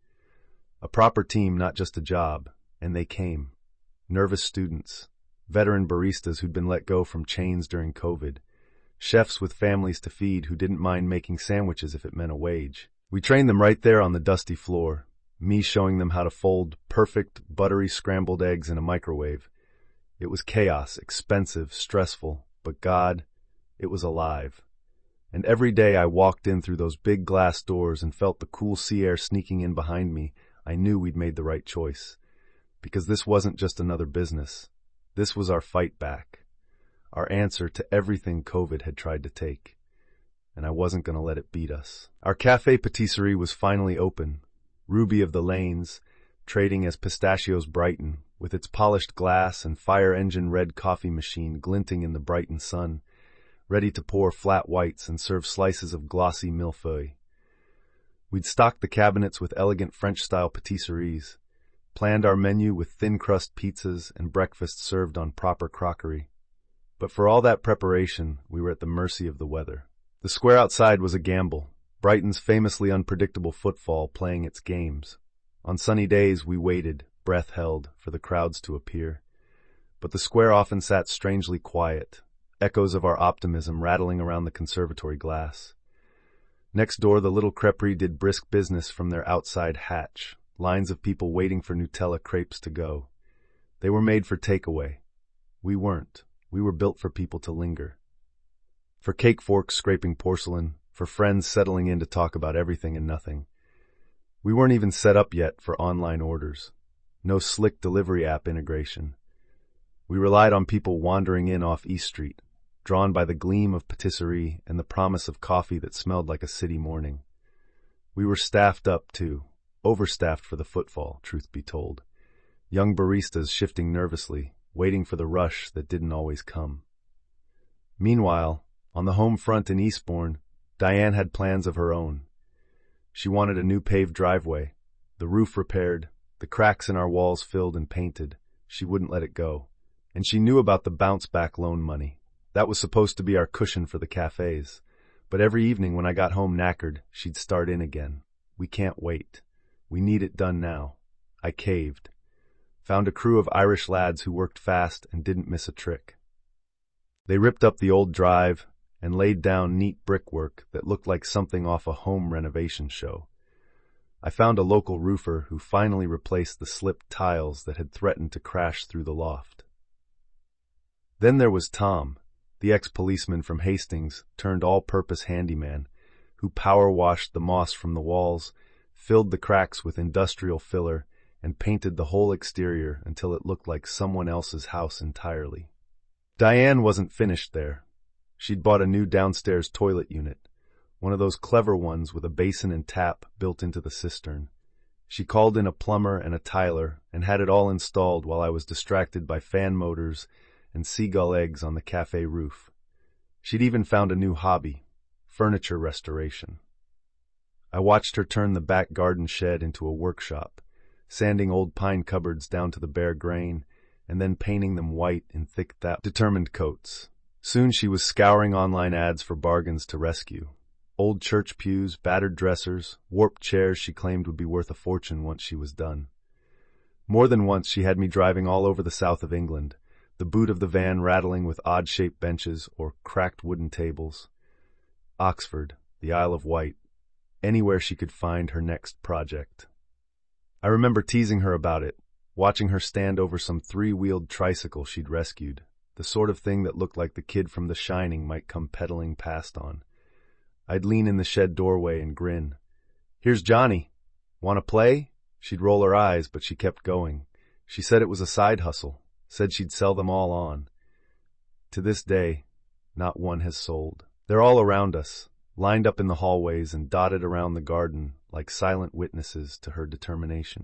A proper team, not just a job. And they came. Nervous students, veteran baristas who'd been let go from chains during COVID, chefs with families to feed who didn't mind making sandwiches if it meant a wage. We trained them right there on the dusty floor, me showing them how to fold perfect, buttery scrambled eggs in a microwave. It was chaos, expensive, stressful, but God, it was alive. And every day I walked in through those big glass doors and felt the cool sea air sneaking in behind me, I knew we'd made the right choice. Because this wasn't just another business. This was our fight back. Our answer to everything COVID had tried to take. And I wasn't going to let it beat us. Our cafe patisserie was finally open. Ruby of the Lanes, trading as Pistachios Brighton, with its polished glass and fire engine red coffee machine glinting in the Brighton sun, ready to pour flat whites and serve slices of glossy millefeuille. We'd stocked the cabinets with elegant French-style patisseries, planned our menu with thin-crust pizzas and breakfast served on proper crockery. But for all that preparation, we were at the mercy of the weather. The square outside was a gamble, Brighton's famously unpredictable footfall playing its games. On sunny days, we waited, breath held, for the crowds to appear. But the square often sat strangely quiet, echoes of our optimism rattling around the conservatory glass. Next door, the little creperie did brisk business from their outside hatch, lines of people waiting for Nutella crepes to go. They were made for takeaway. We weren't. We were built for people to linger. For cake forks scraping porcelain, for friends settling in to talk about everything and nothing. We weren't even set up yet for online orders. No slick delivery app integration. We relied on people wandering in off East Street, drawn by the gleam of patisserie and the promise of coffee that smelled like a city morning. We were staffed up, too. Overstaffed for the footfall, truth be told. Young baristas shifting nervously, waiting for the rush that didn't always come. Meanwhile, on the home front in Eastbourne, Diane had plans of her own. She wanted a new paved driveway, the roof repaired, the cracks in our walls filled and painted. She wouldn't let it go. And she knew about the bounce-back loan money. That was supposed to be our cushion for the cafes. But every evening when I got home knackered, she'd start in again. We can't wait. We need it done now. I caved. Found a crew of Irish lads who worked fast and didn't miss a trick. They ripped up the old drive and laid down neat brickwork that looked like something off a home renovation show. I found a local roofer who finally replaced the slipped tiles that had threatened to crash through the loft. Then there was Tom, the ex-policeman from Hastings turned all-purpose handyman, who power-washed the moss from the walls, filled the cracks with industrial filler, and painted the whole exterior until it looked like someone else's house entirely. Diane wasn't finished there. She'd bought a new downstairs toilet unit, one of those clever ones with a basin and tap built into the cistern. She called in a plumber and a tiler and had it all installed while I was distracted by fan motors and seagull eggs on the cafe roof. She'd even found a new hobby, furniture restoration. I watched her turn the back garden shed into a workshop, sanding old pine cupboards down to the bare grain, and then painting them white in thick, determined coats. Soon she was scouring online ads for bargains to rescue. Old church pews, battered dressers, warped chairs she claimed would be worth a fortune once she was done. More than once she had me driving all over the south of England, the boot of the van rattling with odd-shaped benches or cracked wooden tables. Oxford, the Isle of Wight, anywhere she could find her next project. I remember teasing her about it, watching her stand over some three-wheeled tricycle she'd rescued, the sort of thing that looked like the kid from The Shining might come pedaling past on. I'd lean in the shed doorway and grin. "Here's Johnny. Want to play?" She'd roll her eyes, but she kept going. She said it was a side hustle, said she'd sell them all on. To this day, not one has sold. They're all around us, lined up in the hallways and dotted around the garden like silent witnesses to her determination.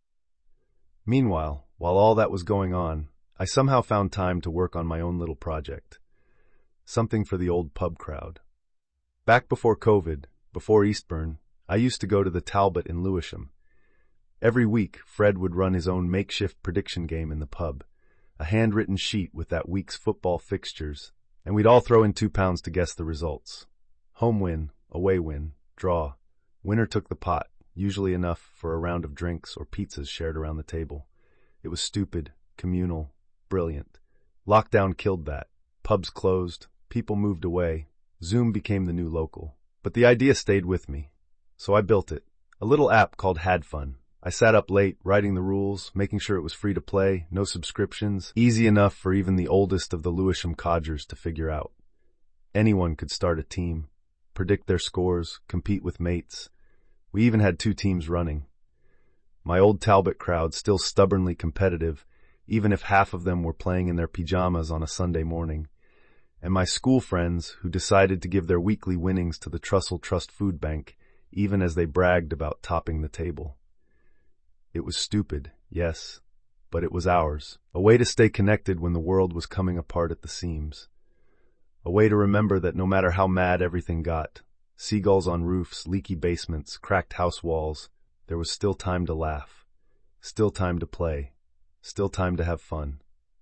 Meanwhile, while all that was going on, I somehow found time to work on my own little project. Something for the old pub crowd. Back before COVID, before Eastbourne, I used to go to the Talbot in Lewisham. Every week, Fred would run his own makeshift prediction game in the pub, a handwritten sheet with that week's football fixtures, and we'd all throw in 2 pounds to guess the results. Home win, away win, draw. Winner took the pot, usually enough for a round of drinks or pizzas shared around the table. It was stupid, communal, brilliant. Lockdown killed that. Pubs closed, people moved away. Zoom became the new local. But the idea stayed with me. So I built it. A little app called HadFun. I sat up late, writing the rules, making sure it was free to play, no subscriptions, easy enough for even the oldest of the Lewisham codgers to figure out. Anyone could start a team, predict their scores, compete with mates. We even had 2 teams running. My old Talbot crowd still stubbornly competitive, even if half of them were playing in their pajamas on a Sunday morning. And my school friends who decided to give their weekly winnings to the Trussell Trust Food Bank, even as they bragged about topping the table. It was stupid, yes, but it was ours. A way to stay connected when the world was coming apart at the seams. A way to remember that no matter how mad everything got, seagulls on roofs, leaky basements, cracked house walls, there was still time to laugh, still time to play, still time to have fun.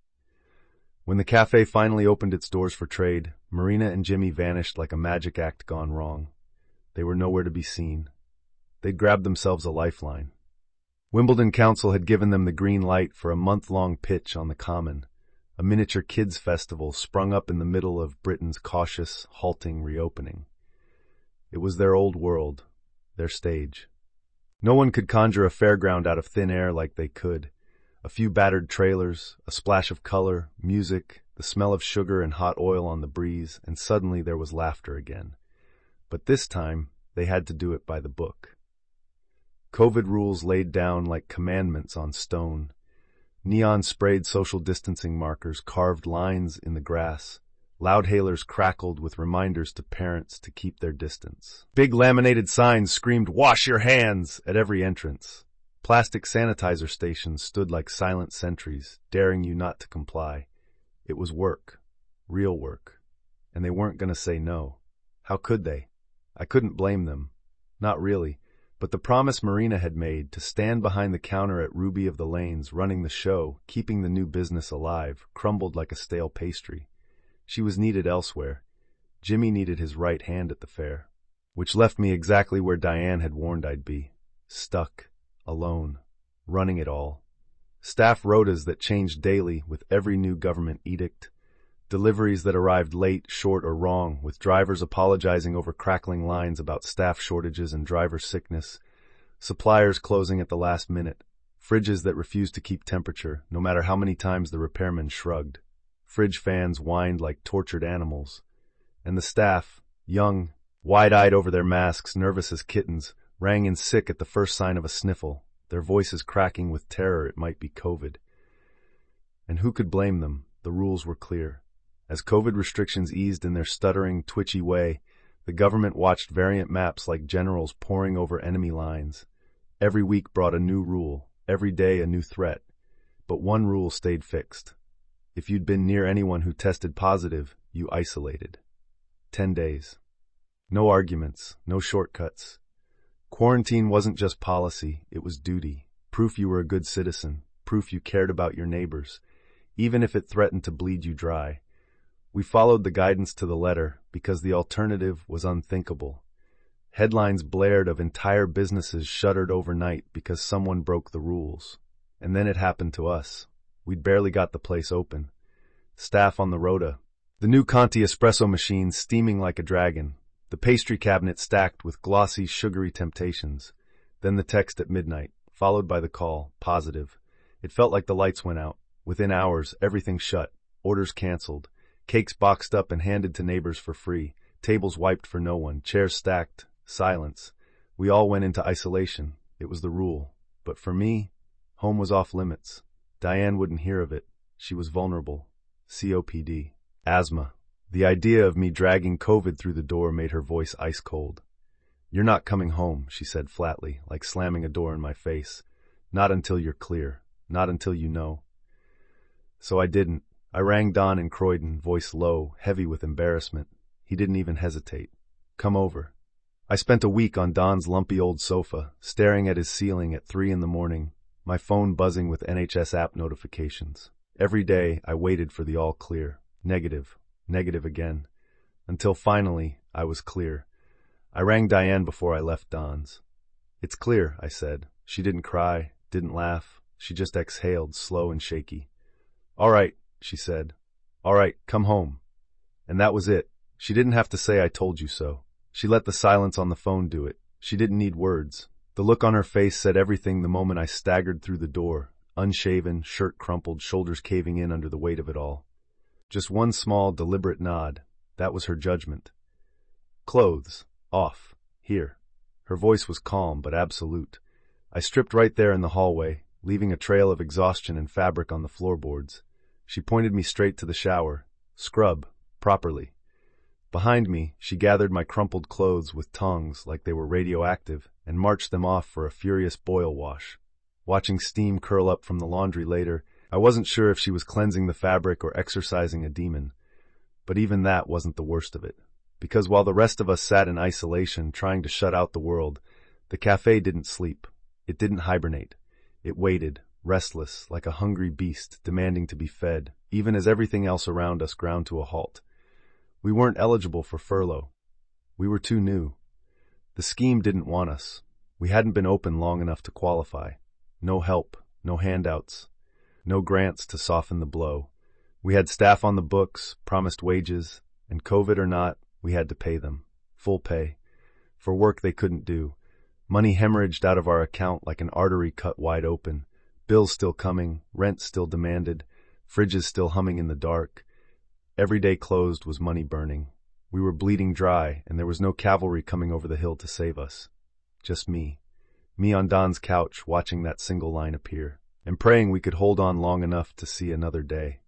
When the cafe finally opened its doors for trade, Marina and Jimmy vanished like a magic act gone wrong. They were nowhere to be seen. They'd grabbed themselves a lifeline. Wimbledon Council had given them the green light for a month-long pitch on the Common, a miniature kids' festival sprung up in the middle of Britain's cautious, halting reopening. It was their old world, their stage. No one could conjure a fairground out of thin air like they could. A few battered trailers, a splash of color, music, the smell of sugar and hot oil on the breeze, and suddenly there was laughter again. But this time, they had to do it by the book. COVID rules laid down like commandments on stone. Neon-sprayed social distancing markers carved lines in the grass. Loudhailers crackled with reminders to parents to keep their distance. Big laminated signs screamed, "Wash your hands!" at every entrance. Plastic sanitizer stations stood like silent sentries, daring you not to comply. It was work. Real work. And they weren't going to say no. How could they? I couldn't blame them. Not really. But the promise Marina had made to stand behind the counter at Ruby of the Lanes running the show, keeping the new business alive, crumbled like a stale pastry. She was needed elsewhere. Jimmy needed his right hand at the fair, which left me exactly where Diane had warned I'd be. Stuck. Alone. Running it all. Staff rotas that changed daily with every new government edict. Deliveries that arrived late, short, or wrong, with drivers apologizing over crackling lines about staff shortages and driver sickness, suppliers closing at the last minute, fridges that refused to keep temperature, no matter how many times the repairman shrugged, fridge fans whined like tortured animals, and the staff, young, wide-eyed over their masks, nervous as kittens, rang in sick at the first sign of a sniffle, their voices cracking with terror it might be COVID. And who could blame them? The rules were clear. As COVID restrictions eased in their stuttering, twitchy way, the government watched variant maps like generals poring over enemy lines. Every week brought a new rule, every day a new threat. But one rule stayed fixed. If you'd been near anyone who tested positive, you isolated. 10 days. No arguments, no shortcuts. Quarantine wasn't just policy, it was duty. Proof you were a good citizen, proof you cared about your neighbors, even if it threatened to bleed you dry. We followed the guidance to the letter because the alternative was unthinkable. Headlines blared of entire businesses shuttered overnight because someone broke the rules. And then it happened to us. We'd barely got the place open. Staff on the rota. The new Conti espresso machine steaming like a dragon. The pastry cabinet stacked with glossy, sugary temptations. Then the text at midnight, followed by the call, positive. It felt like the lights went out. Within hours, everything shut. Orders canceled. Cakes boxed up and handed to neighbors for free. Tables wiped for no one. Chairs stacked. Silence. We all went into isolation. It was the rule. But for me, home was off limits. Diane wouldn't hear of it. She was vulnerable. COPD. Asthma. The idea of me dragging COVID through the door made her voice ice cold. "You're not coming home," she said flatly, like slamming a door in my face. "Not until you're clear. Not until you know." So I didn't. I rang Don in Croydon, voice low, heavy with embarrassment. He didn't even hesitate. "Come over." I spent a week on Don's lumpy old sofa, staring at his ceiling at 3 a.m, my phone buzzing with NHS app notifications. Every day, I waited for the all clear. Negative. negative again. Until finally, I was clear. I rang Diane before I left Don's. "It's clear," I said. She didn't cry, didn't laugh. She just exhaled, slow and shaky. "All right," she said. "All right, come home." And that was it. She didn't have to say "I told you so." She let the silence on the phone do it. She didn't need words. The look on her face said everything the moment I staggered through the door, unshaven, shirt crumpled, shoulders caving in under the weight of it all. Just one small, deliberate nod. That was her judgment. "Clothes. Off. Here." Her voice was calm but absolute. I stripped right there in the hallway, leaving a trail of exhaustion and fabric on the floorboards. She pointed me straight to the shower. "Scrub. Properly." Behind me, she gathered my crumpled clothes with tongs like they were radioactive and marched them off for a furious boil wash. Watching steam curl up from the laundry later, I wasn't sure if she was cleansing the fabric or exorcising a demon. But even that wasn't the worst of it. Because while the rest of us sat in isolation trying to shut out the world, the cafe didn't sleep. It didn't hibernate. It waited, restless, like a hungry beast, demanding to be fed, even as everything else around us ground to a halt. We weren't eligible for furlough. We were too new. The scheme didn't want us. We hadn't been open long enough to qualify. No help, no handouts, no grants to soften the blow. We had staff on the books, promised wages, and COVID or not, we had to pay them. Full pay. For work they couldn't do. Money hemorrhaged out of our account like an artery cut wide open. Bills still coming, rent still demanded, fridges still humming in the dark. Every day closed was money burning. We were bleeding dry, and there was no cavalry coming over the hill to save us. Just me. Me on Don's couch, watching that single line appear, and praying we could hold on long enough to see another day.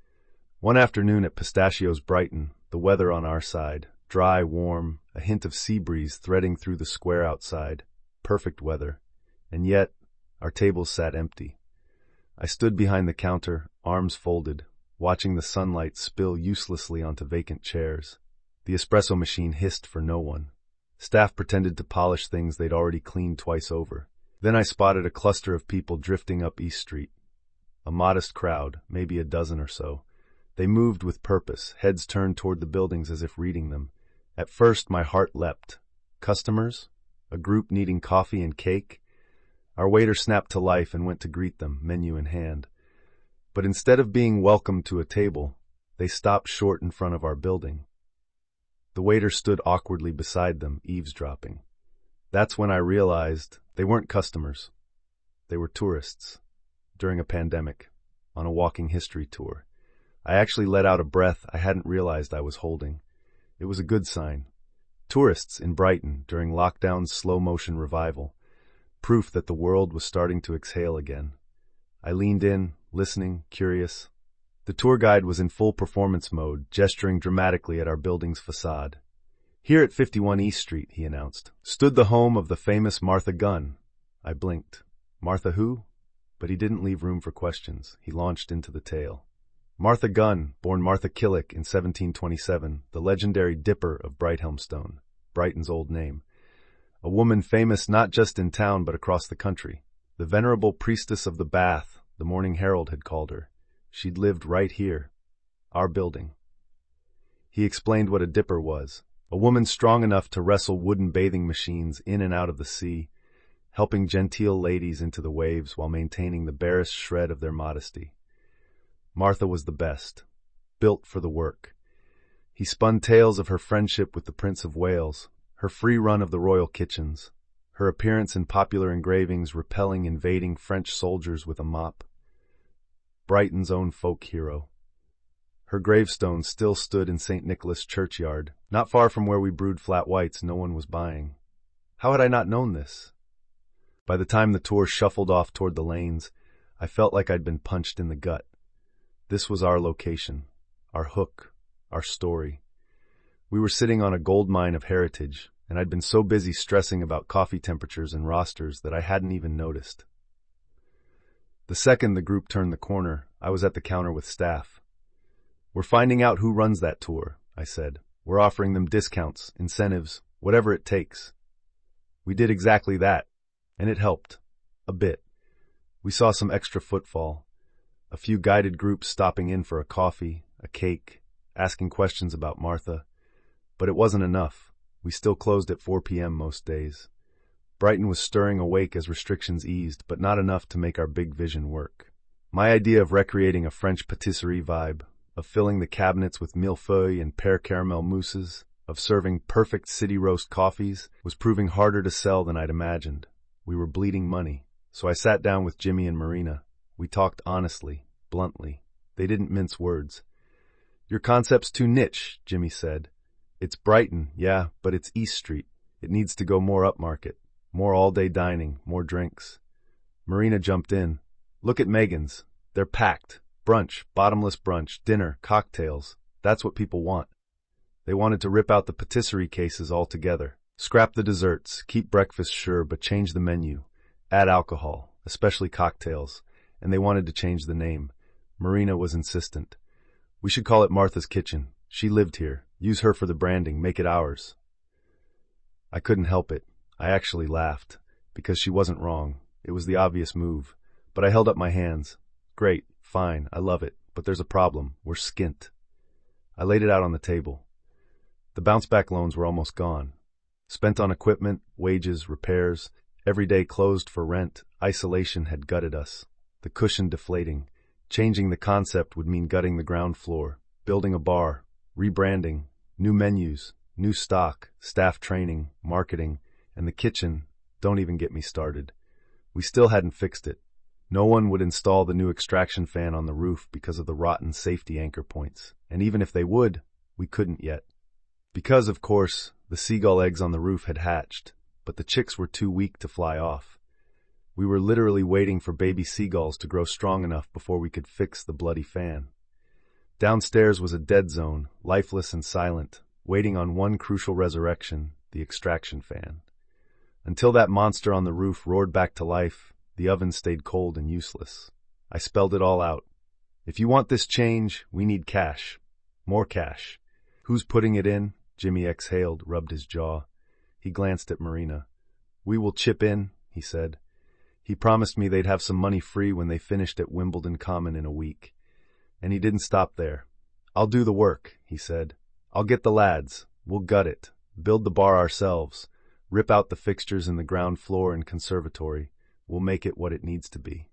One afternoon at Pistachio's Brighton, the weather on our side, dry, warm, a hint of sea breeze threading through the square outside. Perfect weather. And yet, our tables sat empty. I stood behind the counter, arms folded, watching the sunlight spill uselessly onto vacant chairs. The espresso machine hissed for no one. Staff pretended to polish things they'd already cleaned twice over. Then I spotted a cluster of people drifting up East Street. A modest crowd, maybe a dozen or so. They moved with purpose, heads turned toward the buildings as if reading them. At first, my heart leapt. Customers? A group needing coffee and cake? Our waiter snapped to life and went to greet them, menu in hand. But instead of being welcomed to a table, they stopped short in front of our building. The waiter stood awkwardly beside them, eavesdropping. That's when I realized they weren't customers. They were tourists. During a pandemic, on a walking history tour. I actually let out a breath I hadn't realized I was holding. It was a good sign. Tourists in Brighton during lockdown's slow-motion revival. Proof that the world was starting to exhale again. I leaned in, listening, curious. The tour guide was in full performance mode, gesturing dramatically at our building's facade. "Here at 51 East Street," he announced, "stood the home of the famous Martha Gunn." I blinked. Martha who? But he didn't leave room for questions. He launched into the tale. Martha Gunn, born Martha Killick in 1727, the legendary Dipper of Brighthelmstone, Brighton's old name. A woman famous not just in town but across the country. The venerable priestess of the bath, the Morning Herald had called her. She'd lived right here. Our building. He explained what a dipper was. A woman strong enough to wrestle wooden bathing machines in and out of the sea, helping genteel ladies into the waves while maintaining the barest shred of their modesty. Martha was the best, built for the work. He spun tales of her friendship with the Prince of Wales, her free run of the royal kitchens, her appearance in popular engravings repelling invading French soldiers with a mop. Brighton's own folk hero. Her gravestone still stood in St. Nicholas churchyard, not far from where we brewed flat whites no one was buying. How had I not known this? By the time the tour shuffled off toward the lanes, I felt like I'd been punched in the gut. This was our location, our hook, our story. We were sitting on a gold mine of heritage, and I'd been so busy stressing about coffee temperatures and rosters that I hadn't even noticed. The second the group turned the corner, I was at the counter with staff. "We're finding out who runs that tour," I said. "We're offering them discounts, incentives, whatever it takes." We did exactly that, and it helped. A bit. We saw some extra footfall. A few guided groups stopping in for a coffee, a cake, asking questions about Martha. But it wasn't enough. We still closed at 4 p.m. most days. Brighton was stirring awake as restrictions eased, but not enough to make our big vision work. My idea of recreating a French patisserie vibe, of filling the cabinets with millefeuille and pear caramel mousses, of serving perfect city roast coffees, was proving harder to sell than I'd imagined. We were bleeding money. So I sat down with Jimmy and Marina. We talked honestly, bluntly. They didn't mince words. "Your concept's too niche," Jimmy said. "It's Brighton, yeah, but it's East Street. It needs to go more upmarket. More all-day dining, more drinks." Marina jumped in. "Look at Megan's. They're packed. Brunch, bottomless brunch, dinner, cocktails. That's what people want." They wanted to rip out the patisserie cases altogether. Scrap the desserts, keep breakfast sure, but change the menu. Add alcohol, especially cocktails. And they wanted to change the name. Marina was insistent. "We should call it Martha's Kitchen. She lived here. Use her for the branding. Make it ours." I couldn't help it. I actually laughed, because she wasn't wrong. It was the obvious move. But I held up my hands. "Great, fine, I love it, but there's a problem. We're skint." I laid it out on the table. The bounce-back loans were almost gone. Spent on equipment, wages, repairs, every day closed for rent, isolation had gutted us. The cushion deflating. Changing the concept would mean gutting the ground floor, building a bar, rebranding, new menus, new stock, staff training, marketing, and the kitchen, don't even get me started. We still hadn't fixed it. No one would install the new extraction fan on the roof because of the rotten safety anchor points. And even if they would, we couldn't yet. Because, of course, the seagull eggs on the roof had hatched, but the chicks were too weak to fly off. We were literally waiting for baby seagulls to grow strong enough before we could fix the bloody fan. Downstairs was a dead zone, lifeless and silent, waiting on one crucial resurrection, the extraction fan. Until that monster on the roof roared back to life, the oven stayed cold and useless. I spelled it all out. "If you want this change, we need cash. More cash." "Who's putting it in?" Jimmy exhaled, rubbed his jaw. He glanced at Marina. "We will chip in," he said. He promised me they'd have some money free when they finished at Wimbledon Common in a week. And he didn't stop there. "I'll do the work," he said. "I'll get the lads. We'll gut it. Build the bar ourselves. Rip out the fixtures in the ground floor and conservatory. We'll make it what it needs to be."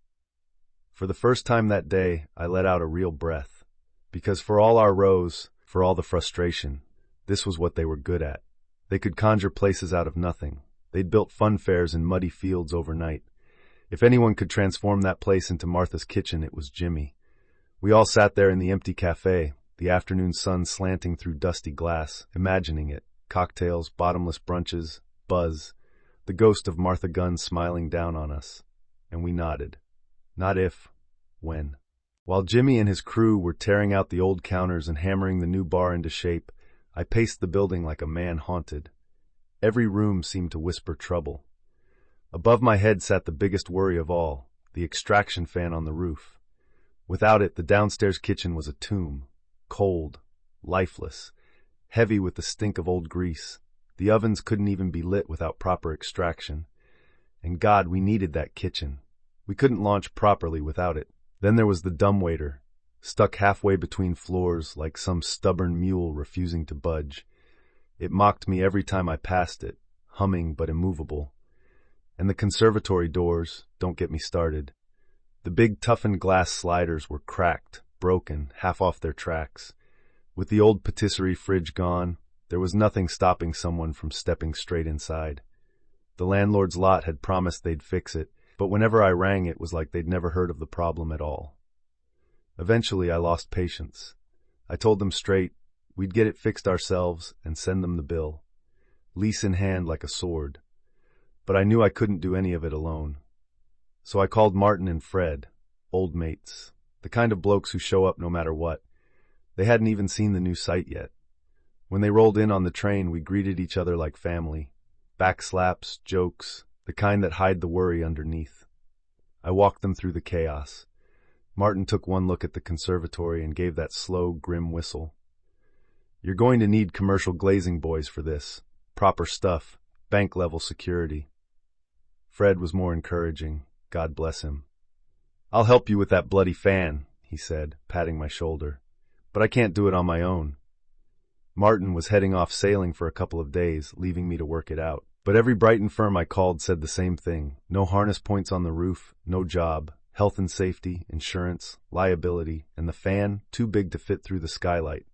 For the first time that day, I let out a real breath. Because for all our rows, for all the frustration, this was what they were good at. They could conjure places out of nothing. They'd built fun fairs in muddy fields overnight. If anyone could transform that place into Martha's Kitchen, it was Jimmy. We all sat there in the empty cafe, the afternoon sun slanting through dusty glass, imagining it. Cocktails, bottomless brunches, buzz, the ghost of Martha Gunn smiling down on us. And we nodded. Not if, when. While Jimmy and his crew were tearing out the old counters and hammering the new bar into shape, I paced the building like a man haunted. Every room seemed to whisper trouble. Above my head sat the biggest worry of all, the extraction fan on the roof. Without it, the downstairs kitchen was a tomb, cold, lifeless, heavy with the stink of old grease. The ovens couldn't even be lit without proper extraction. And God, we needed that kitchen. We couldn't launch properly without it. Then there was the dumbwaiter, stuck halfway between floors like some stubborn mule refusing to budge. It mocked me every time I passed it, humming but immovable. And the conservatory doors, don't get me started. The big toughened glass sliders were cracked, broken, half off their tracks. With the old patisserie fridge gone, there was nothing stopping someone from stepping straight inside. The landlord's lot had promised they'd fix it, but whenever I rang it was like they'd never heard of the problem at all. Eventually I lost patience. I told them straight, we'd get it fixed ourselves and send them the bill. Lease in hand like a sword. But I knew I couldn't do any of it alone. So I called Martin and Fred, old mates, the kind of blokes who show up no matter what. They hadn't even seen the new site yet. When they rolled in on the train, we greeted each other like family. Backslaps, jokes, the kind that hide the worry underneath. I walked them through the chaos. Martin took one look at the conservatory and gave that slow, grim whistle. "You're going to need commercial glazing boys for this. Proper stuff. Bank-level security." Fred was more encouraging. God bless him. "I'll help you with that bloody fan," he said, patting my shoulder. but I can't do it on my own. Martin was heading off sailing for a couple of days, leaving me to work it out. But every Brighton firm I called said the same thing. No harness points on the roof, no job, health and safety, insurance, liability, and the fan too big to fit through the skylight.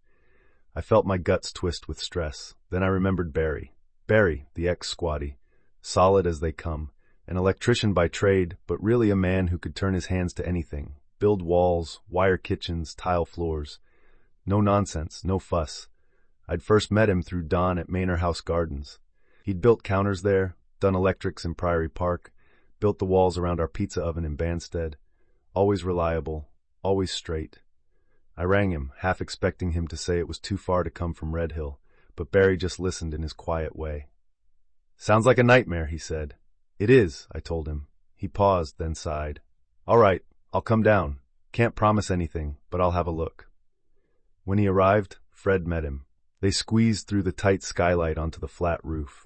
I felt my guts twist with stress. Then I remembered Barry. Barry, the ex-squatty. Solid as they come. An electrician by trade, but really a man who could turn his hands to anything. Build walls, wire kitchens, tile floors. No nonsense, no fuss. I'd first met him through Don at Manor House Gardens. He'd built counters there, done electrics in Priory Park, built the walls around our pizza oven in Banstead. Always reliable, always straight. I rang him, half expecting him to say it was too far to come from Red Hill, but Barry just listened in his quiet way. "Sounds like a nightmare," he said. "It is," I told him. He paused, then sighed. "All right, I'll come down. Can't promise anything, but I'll have a look." When he arrived, Fred met him. They squeezed through the tight skylight onto the flat roof.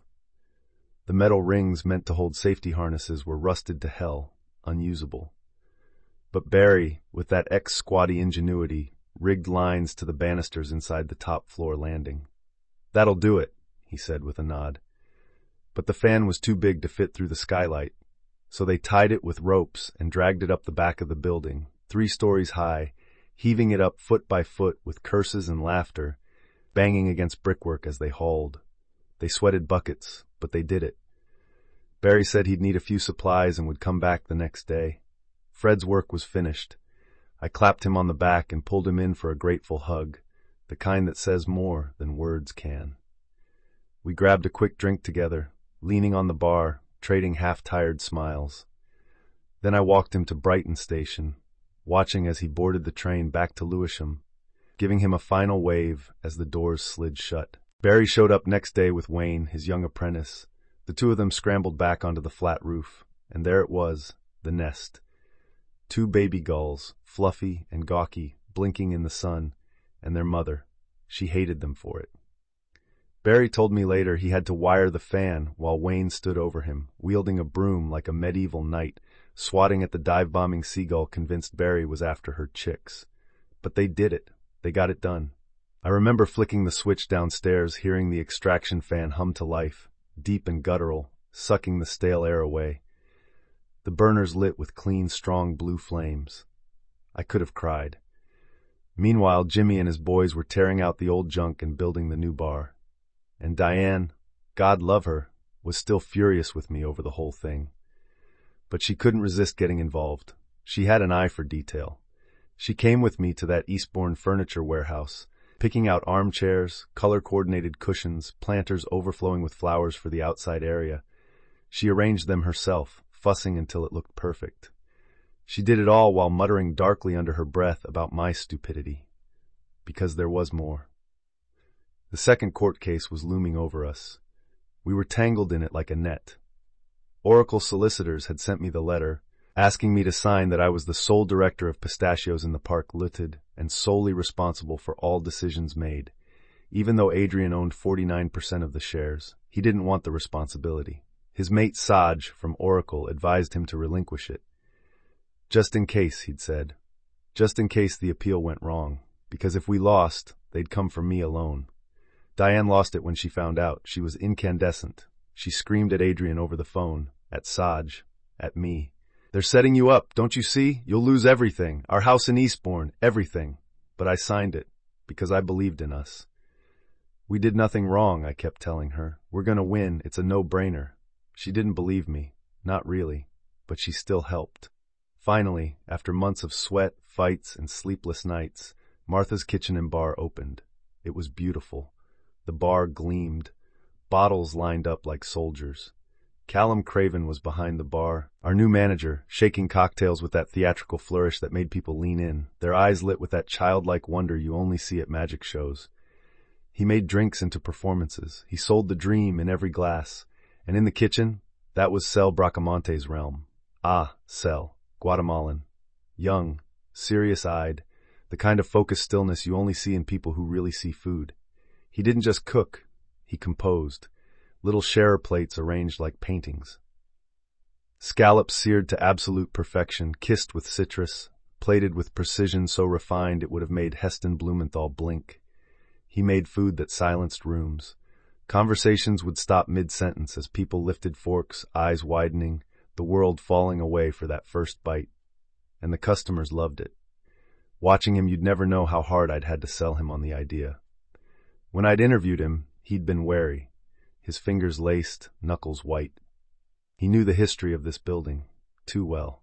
The metal rings meant to hold safety harnesses were rusted to hell, unusable. But Barry, with that ex-squatty ingenuity, rigged lines to the banisters inside the top floor landing. "That'll do it," he said with a nod. But the fan was too big to fit through the skylight, so they tied it with ropes and dragged it up the back of the building, 3 stories high, heaving it up foot by foot with curses and laughter, banging against brickwork as they hauled. They sweated buckets, but they did it. Barry said he'd need a few supplies and would come back the next day. Fred's work was finished. I clapped him on the back and pulled him in for a grateful hug, the kind that says more than words can. We grabbed a quick drink together, leaning on the bar, trading half-tired smiles. Then I walked him to Brighton Station, watching as he boarded the train back to Lewisham, giving him a final wave as the doors slid shut. Barry showed up next day with Wayne, his young apprentice. The two of them scrambled back onto the flat roof, and there it was, the nest. 2 baby gulls, fluffy and gawky, blinking in the sun, and their mother. She hated them for it. Barry told me later he had to wire the fan while Wayne stood over him, wielding a broom like a medieval knight, swatting at the dive-bombing seagull convinced Barry was after her chicks. But they did it. They got it done. I remember flicking the switch downstairs, hearing the extraction fan hum to life, deep and guttural, sucking the stale air away. The burners lit with clean, strong blue flames. I could have cried. Meanwhile, Jimmy and his boys were tearing out the old junk and building the new bar. And Diane, God love her, was still furious with me over the whole thing. But she couldn't resist getting involved. She had an eye for detail. She came with me to that Eastbourne furniture warehouse, picking out armchairs, color-coordinated cushions, planters overflowing with flowers for the outside area. She arranged them herself, fussing until it looked perfect. She did it all while muttering darkly under her breath about my stupidity. Because there was more. The second court case was looming over us. We were tangled in it like a net. Oracle solicitors had sent me the letter, asking me to sign that I was the sole director of Pistachios in the Park Limited and solely responsible for all decisions made. Even though Adrian owned 49% of the shares, he didn't want the responsibility. His mate Saj from Oracle advised him to relinquish it. Just in case, he'd said. Just in case the appeal went wrong, because if we lost, they'd come for me alone. Diane lost it when she found out. She was incandescent. She screamed at Adrian over the phone, at Saj, at me. "They're setting you up, don't you see? You'll lose everything. Our house in Eastbourne, everything." But I signed it, because I believed in us. "We did nothing wrong," I kept telling her. "We're gonna win, it's a no-brainer." She didn't believe me, not really, but she still helped. Finally, after months of sweat, fights, and sleepless nights, Martha's Kitchen and Bar opened. It was beautiful. The bar gleamed. Bottles lined up like soldiers. Callum Craven was behind the bar, our new manager, shaking cocktails with that theatrical flourish that made people lean in, their eyes lit with that childlike wonder you only see at magic shows. He made drinks into performances. He sold the dream in every glass. And in the kitchen, that was Cel Bracamonte's realm. Ah, Cel, Guatemalan. Young, serious-eyed, the kind of focused stillness you only see in people who really see food. He didn't just cook, he composed. Little sharer plates arranged like paintings. Scallops seared to absolute perfection, kissed with citrus, plated with precision so refined it would have made Heston Blumenthal blink. He made food that silenced rooms. Conversations would stop mid-sentence as people lifted forks, eyes widening, the world falling away for that first bite. And the customers loved it. Watching him, you'd never know how hard I'd had to sell him on the idea. When I'd interviewed him, he'd been wary, his fingers laced, knuckles white. He knew the history of this building too well.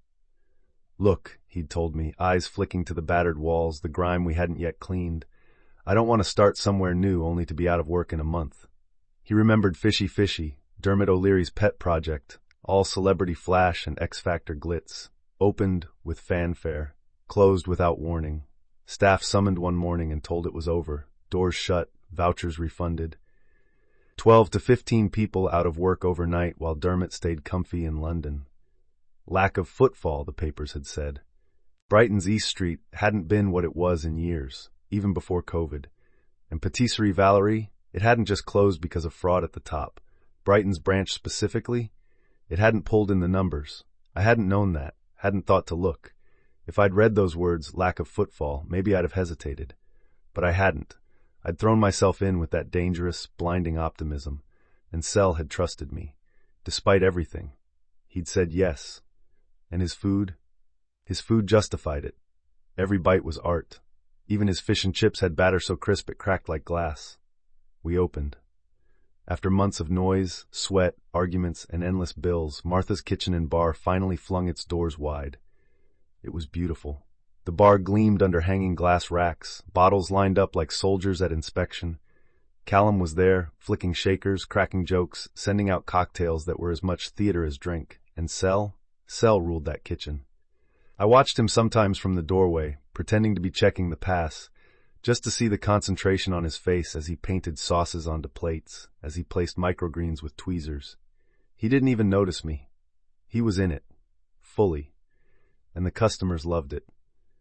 Look, he'd told me, eyes flicking to the battered walls, the grime we hadn't yet cleaned. I don't want to start somewhere new only to be out of work in a month. He remembered Fishy Fishy, Dermot O'Leary's pet project, all celebrity flash and X-Factor glitz. Opened with fanfare, closed without warning. Staff summoned one morning and told it was over. Doors shut, vouchers refunded. 12 to 15 people out of work overnight while Dermot stayed comfy in London. Lack of footfall, the papers had said. Brighton's East Street hadn't been what it was in years, even before COVID. And Patisserie Valerie, it hadn't just closed because of fraud at the top. Brighton's branch specifically, it hadn't pulled in the numbers. I hadn't known that, hadn't thought to look. If I'd read those words, lack of footfall, maybe I'd have hesitated. But I hadn't. I'd thrown myself in with that dangerous, blinding optimism, and Sel had trusted me. Despite everything, he'd said yes. And his food justified it. Every bite was art. Even his fish and chips had batter so crisp it cracked like glass. We opened. After months of noise, sweat, arguments, and endless bills, Martha's Kitchen and Bar finally flung its doors wide. It was beautiful. The bar gleamed under hanging glass racks, bottles lined up like soldiers at inspection. Callum was there, flicking shakers, cracking jokes, sending out cocktails that were as much theater as drink. And Sel ruled that kitchen. I watched him sometimes from the doorway, pretending to be checking the pass, just to see the concentration on his face as he painted sauces onto plates, as he placed microgreens with tweezers. He didn't even notice me. He was in it, fully, and the customers loved it.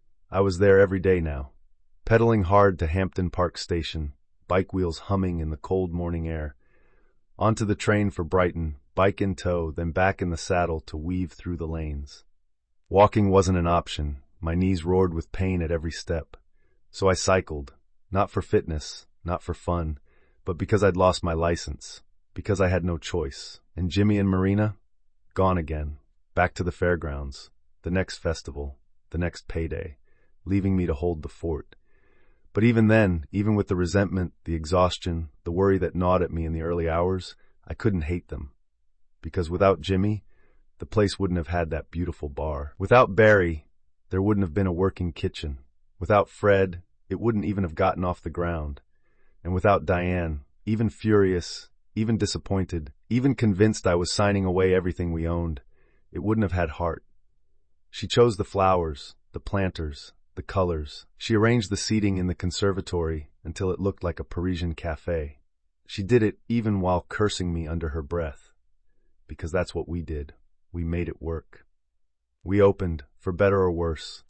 I was there every day now, pedaling hard to Hampton Park Station, bike wheels humming in the cold morning air. Onto the train for Brighton, bike in tow, then back in the saddle to weave through the lanes. Walking wasn't an option. My knees roared with pain at every step. So I cycled, not for fitness, not for fun, but because I'd lost my license, because I had no choice. And Jimmy and Marina? Gone again, back to the fairgrounds, the next festival, the next payday, leaving me to hold the fort. But even then, even with the resentment, the exhaustion, the worry that gnawed at me in the early hours, I couldn't hate them. Because without Jimmy, the place wouldn't have had that beautiful bar. Without Barry, there wouldn't have been a working kitchen. Without Fred, it wouldn't even have gotten off the ground. And without Diane, even furious, even disappointed, even convinced I was signing away everything we owned, it wouldn't have had heart. She chose the flowers, the planters, the colors. She arranged the seating in the conservatory until it looked like a Parisian cafe. She did it even while cursing me under her breath. Because that's what we did. We made it work. We opened, for better or worse,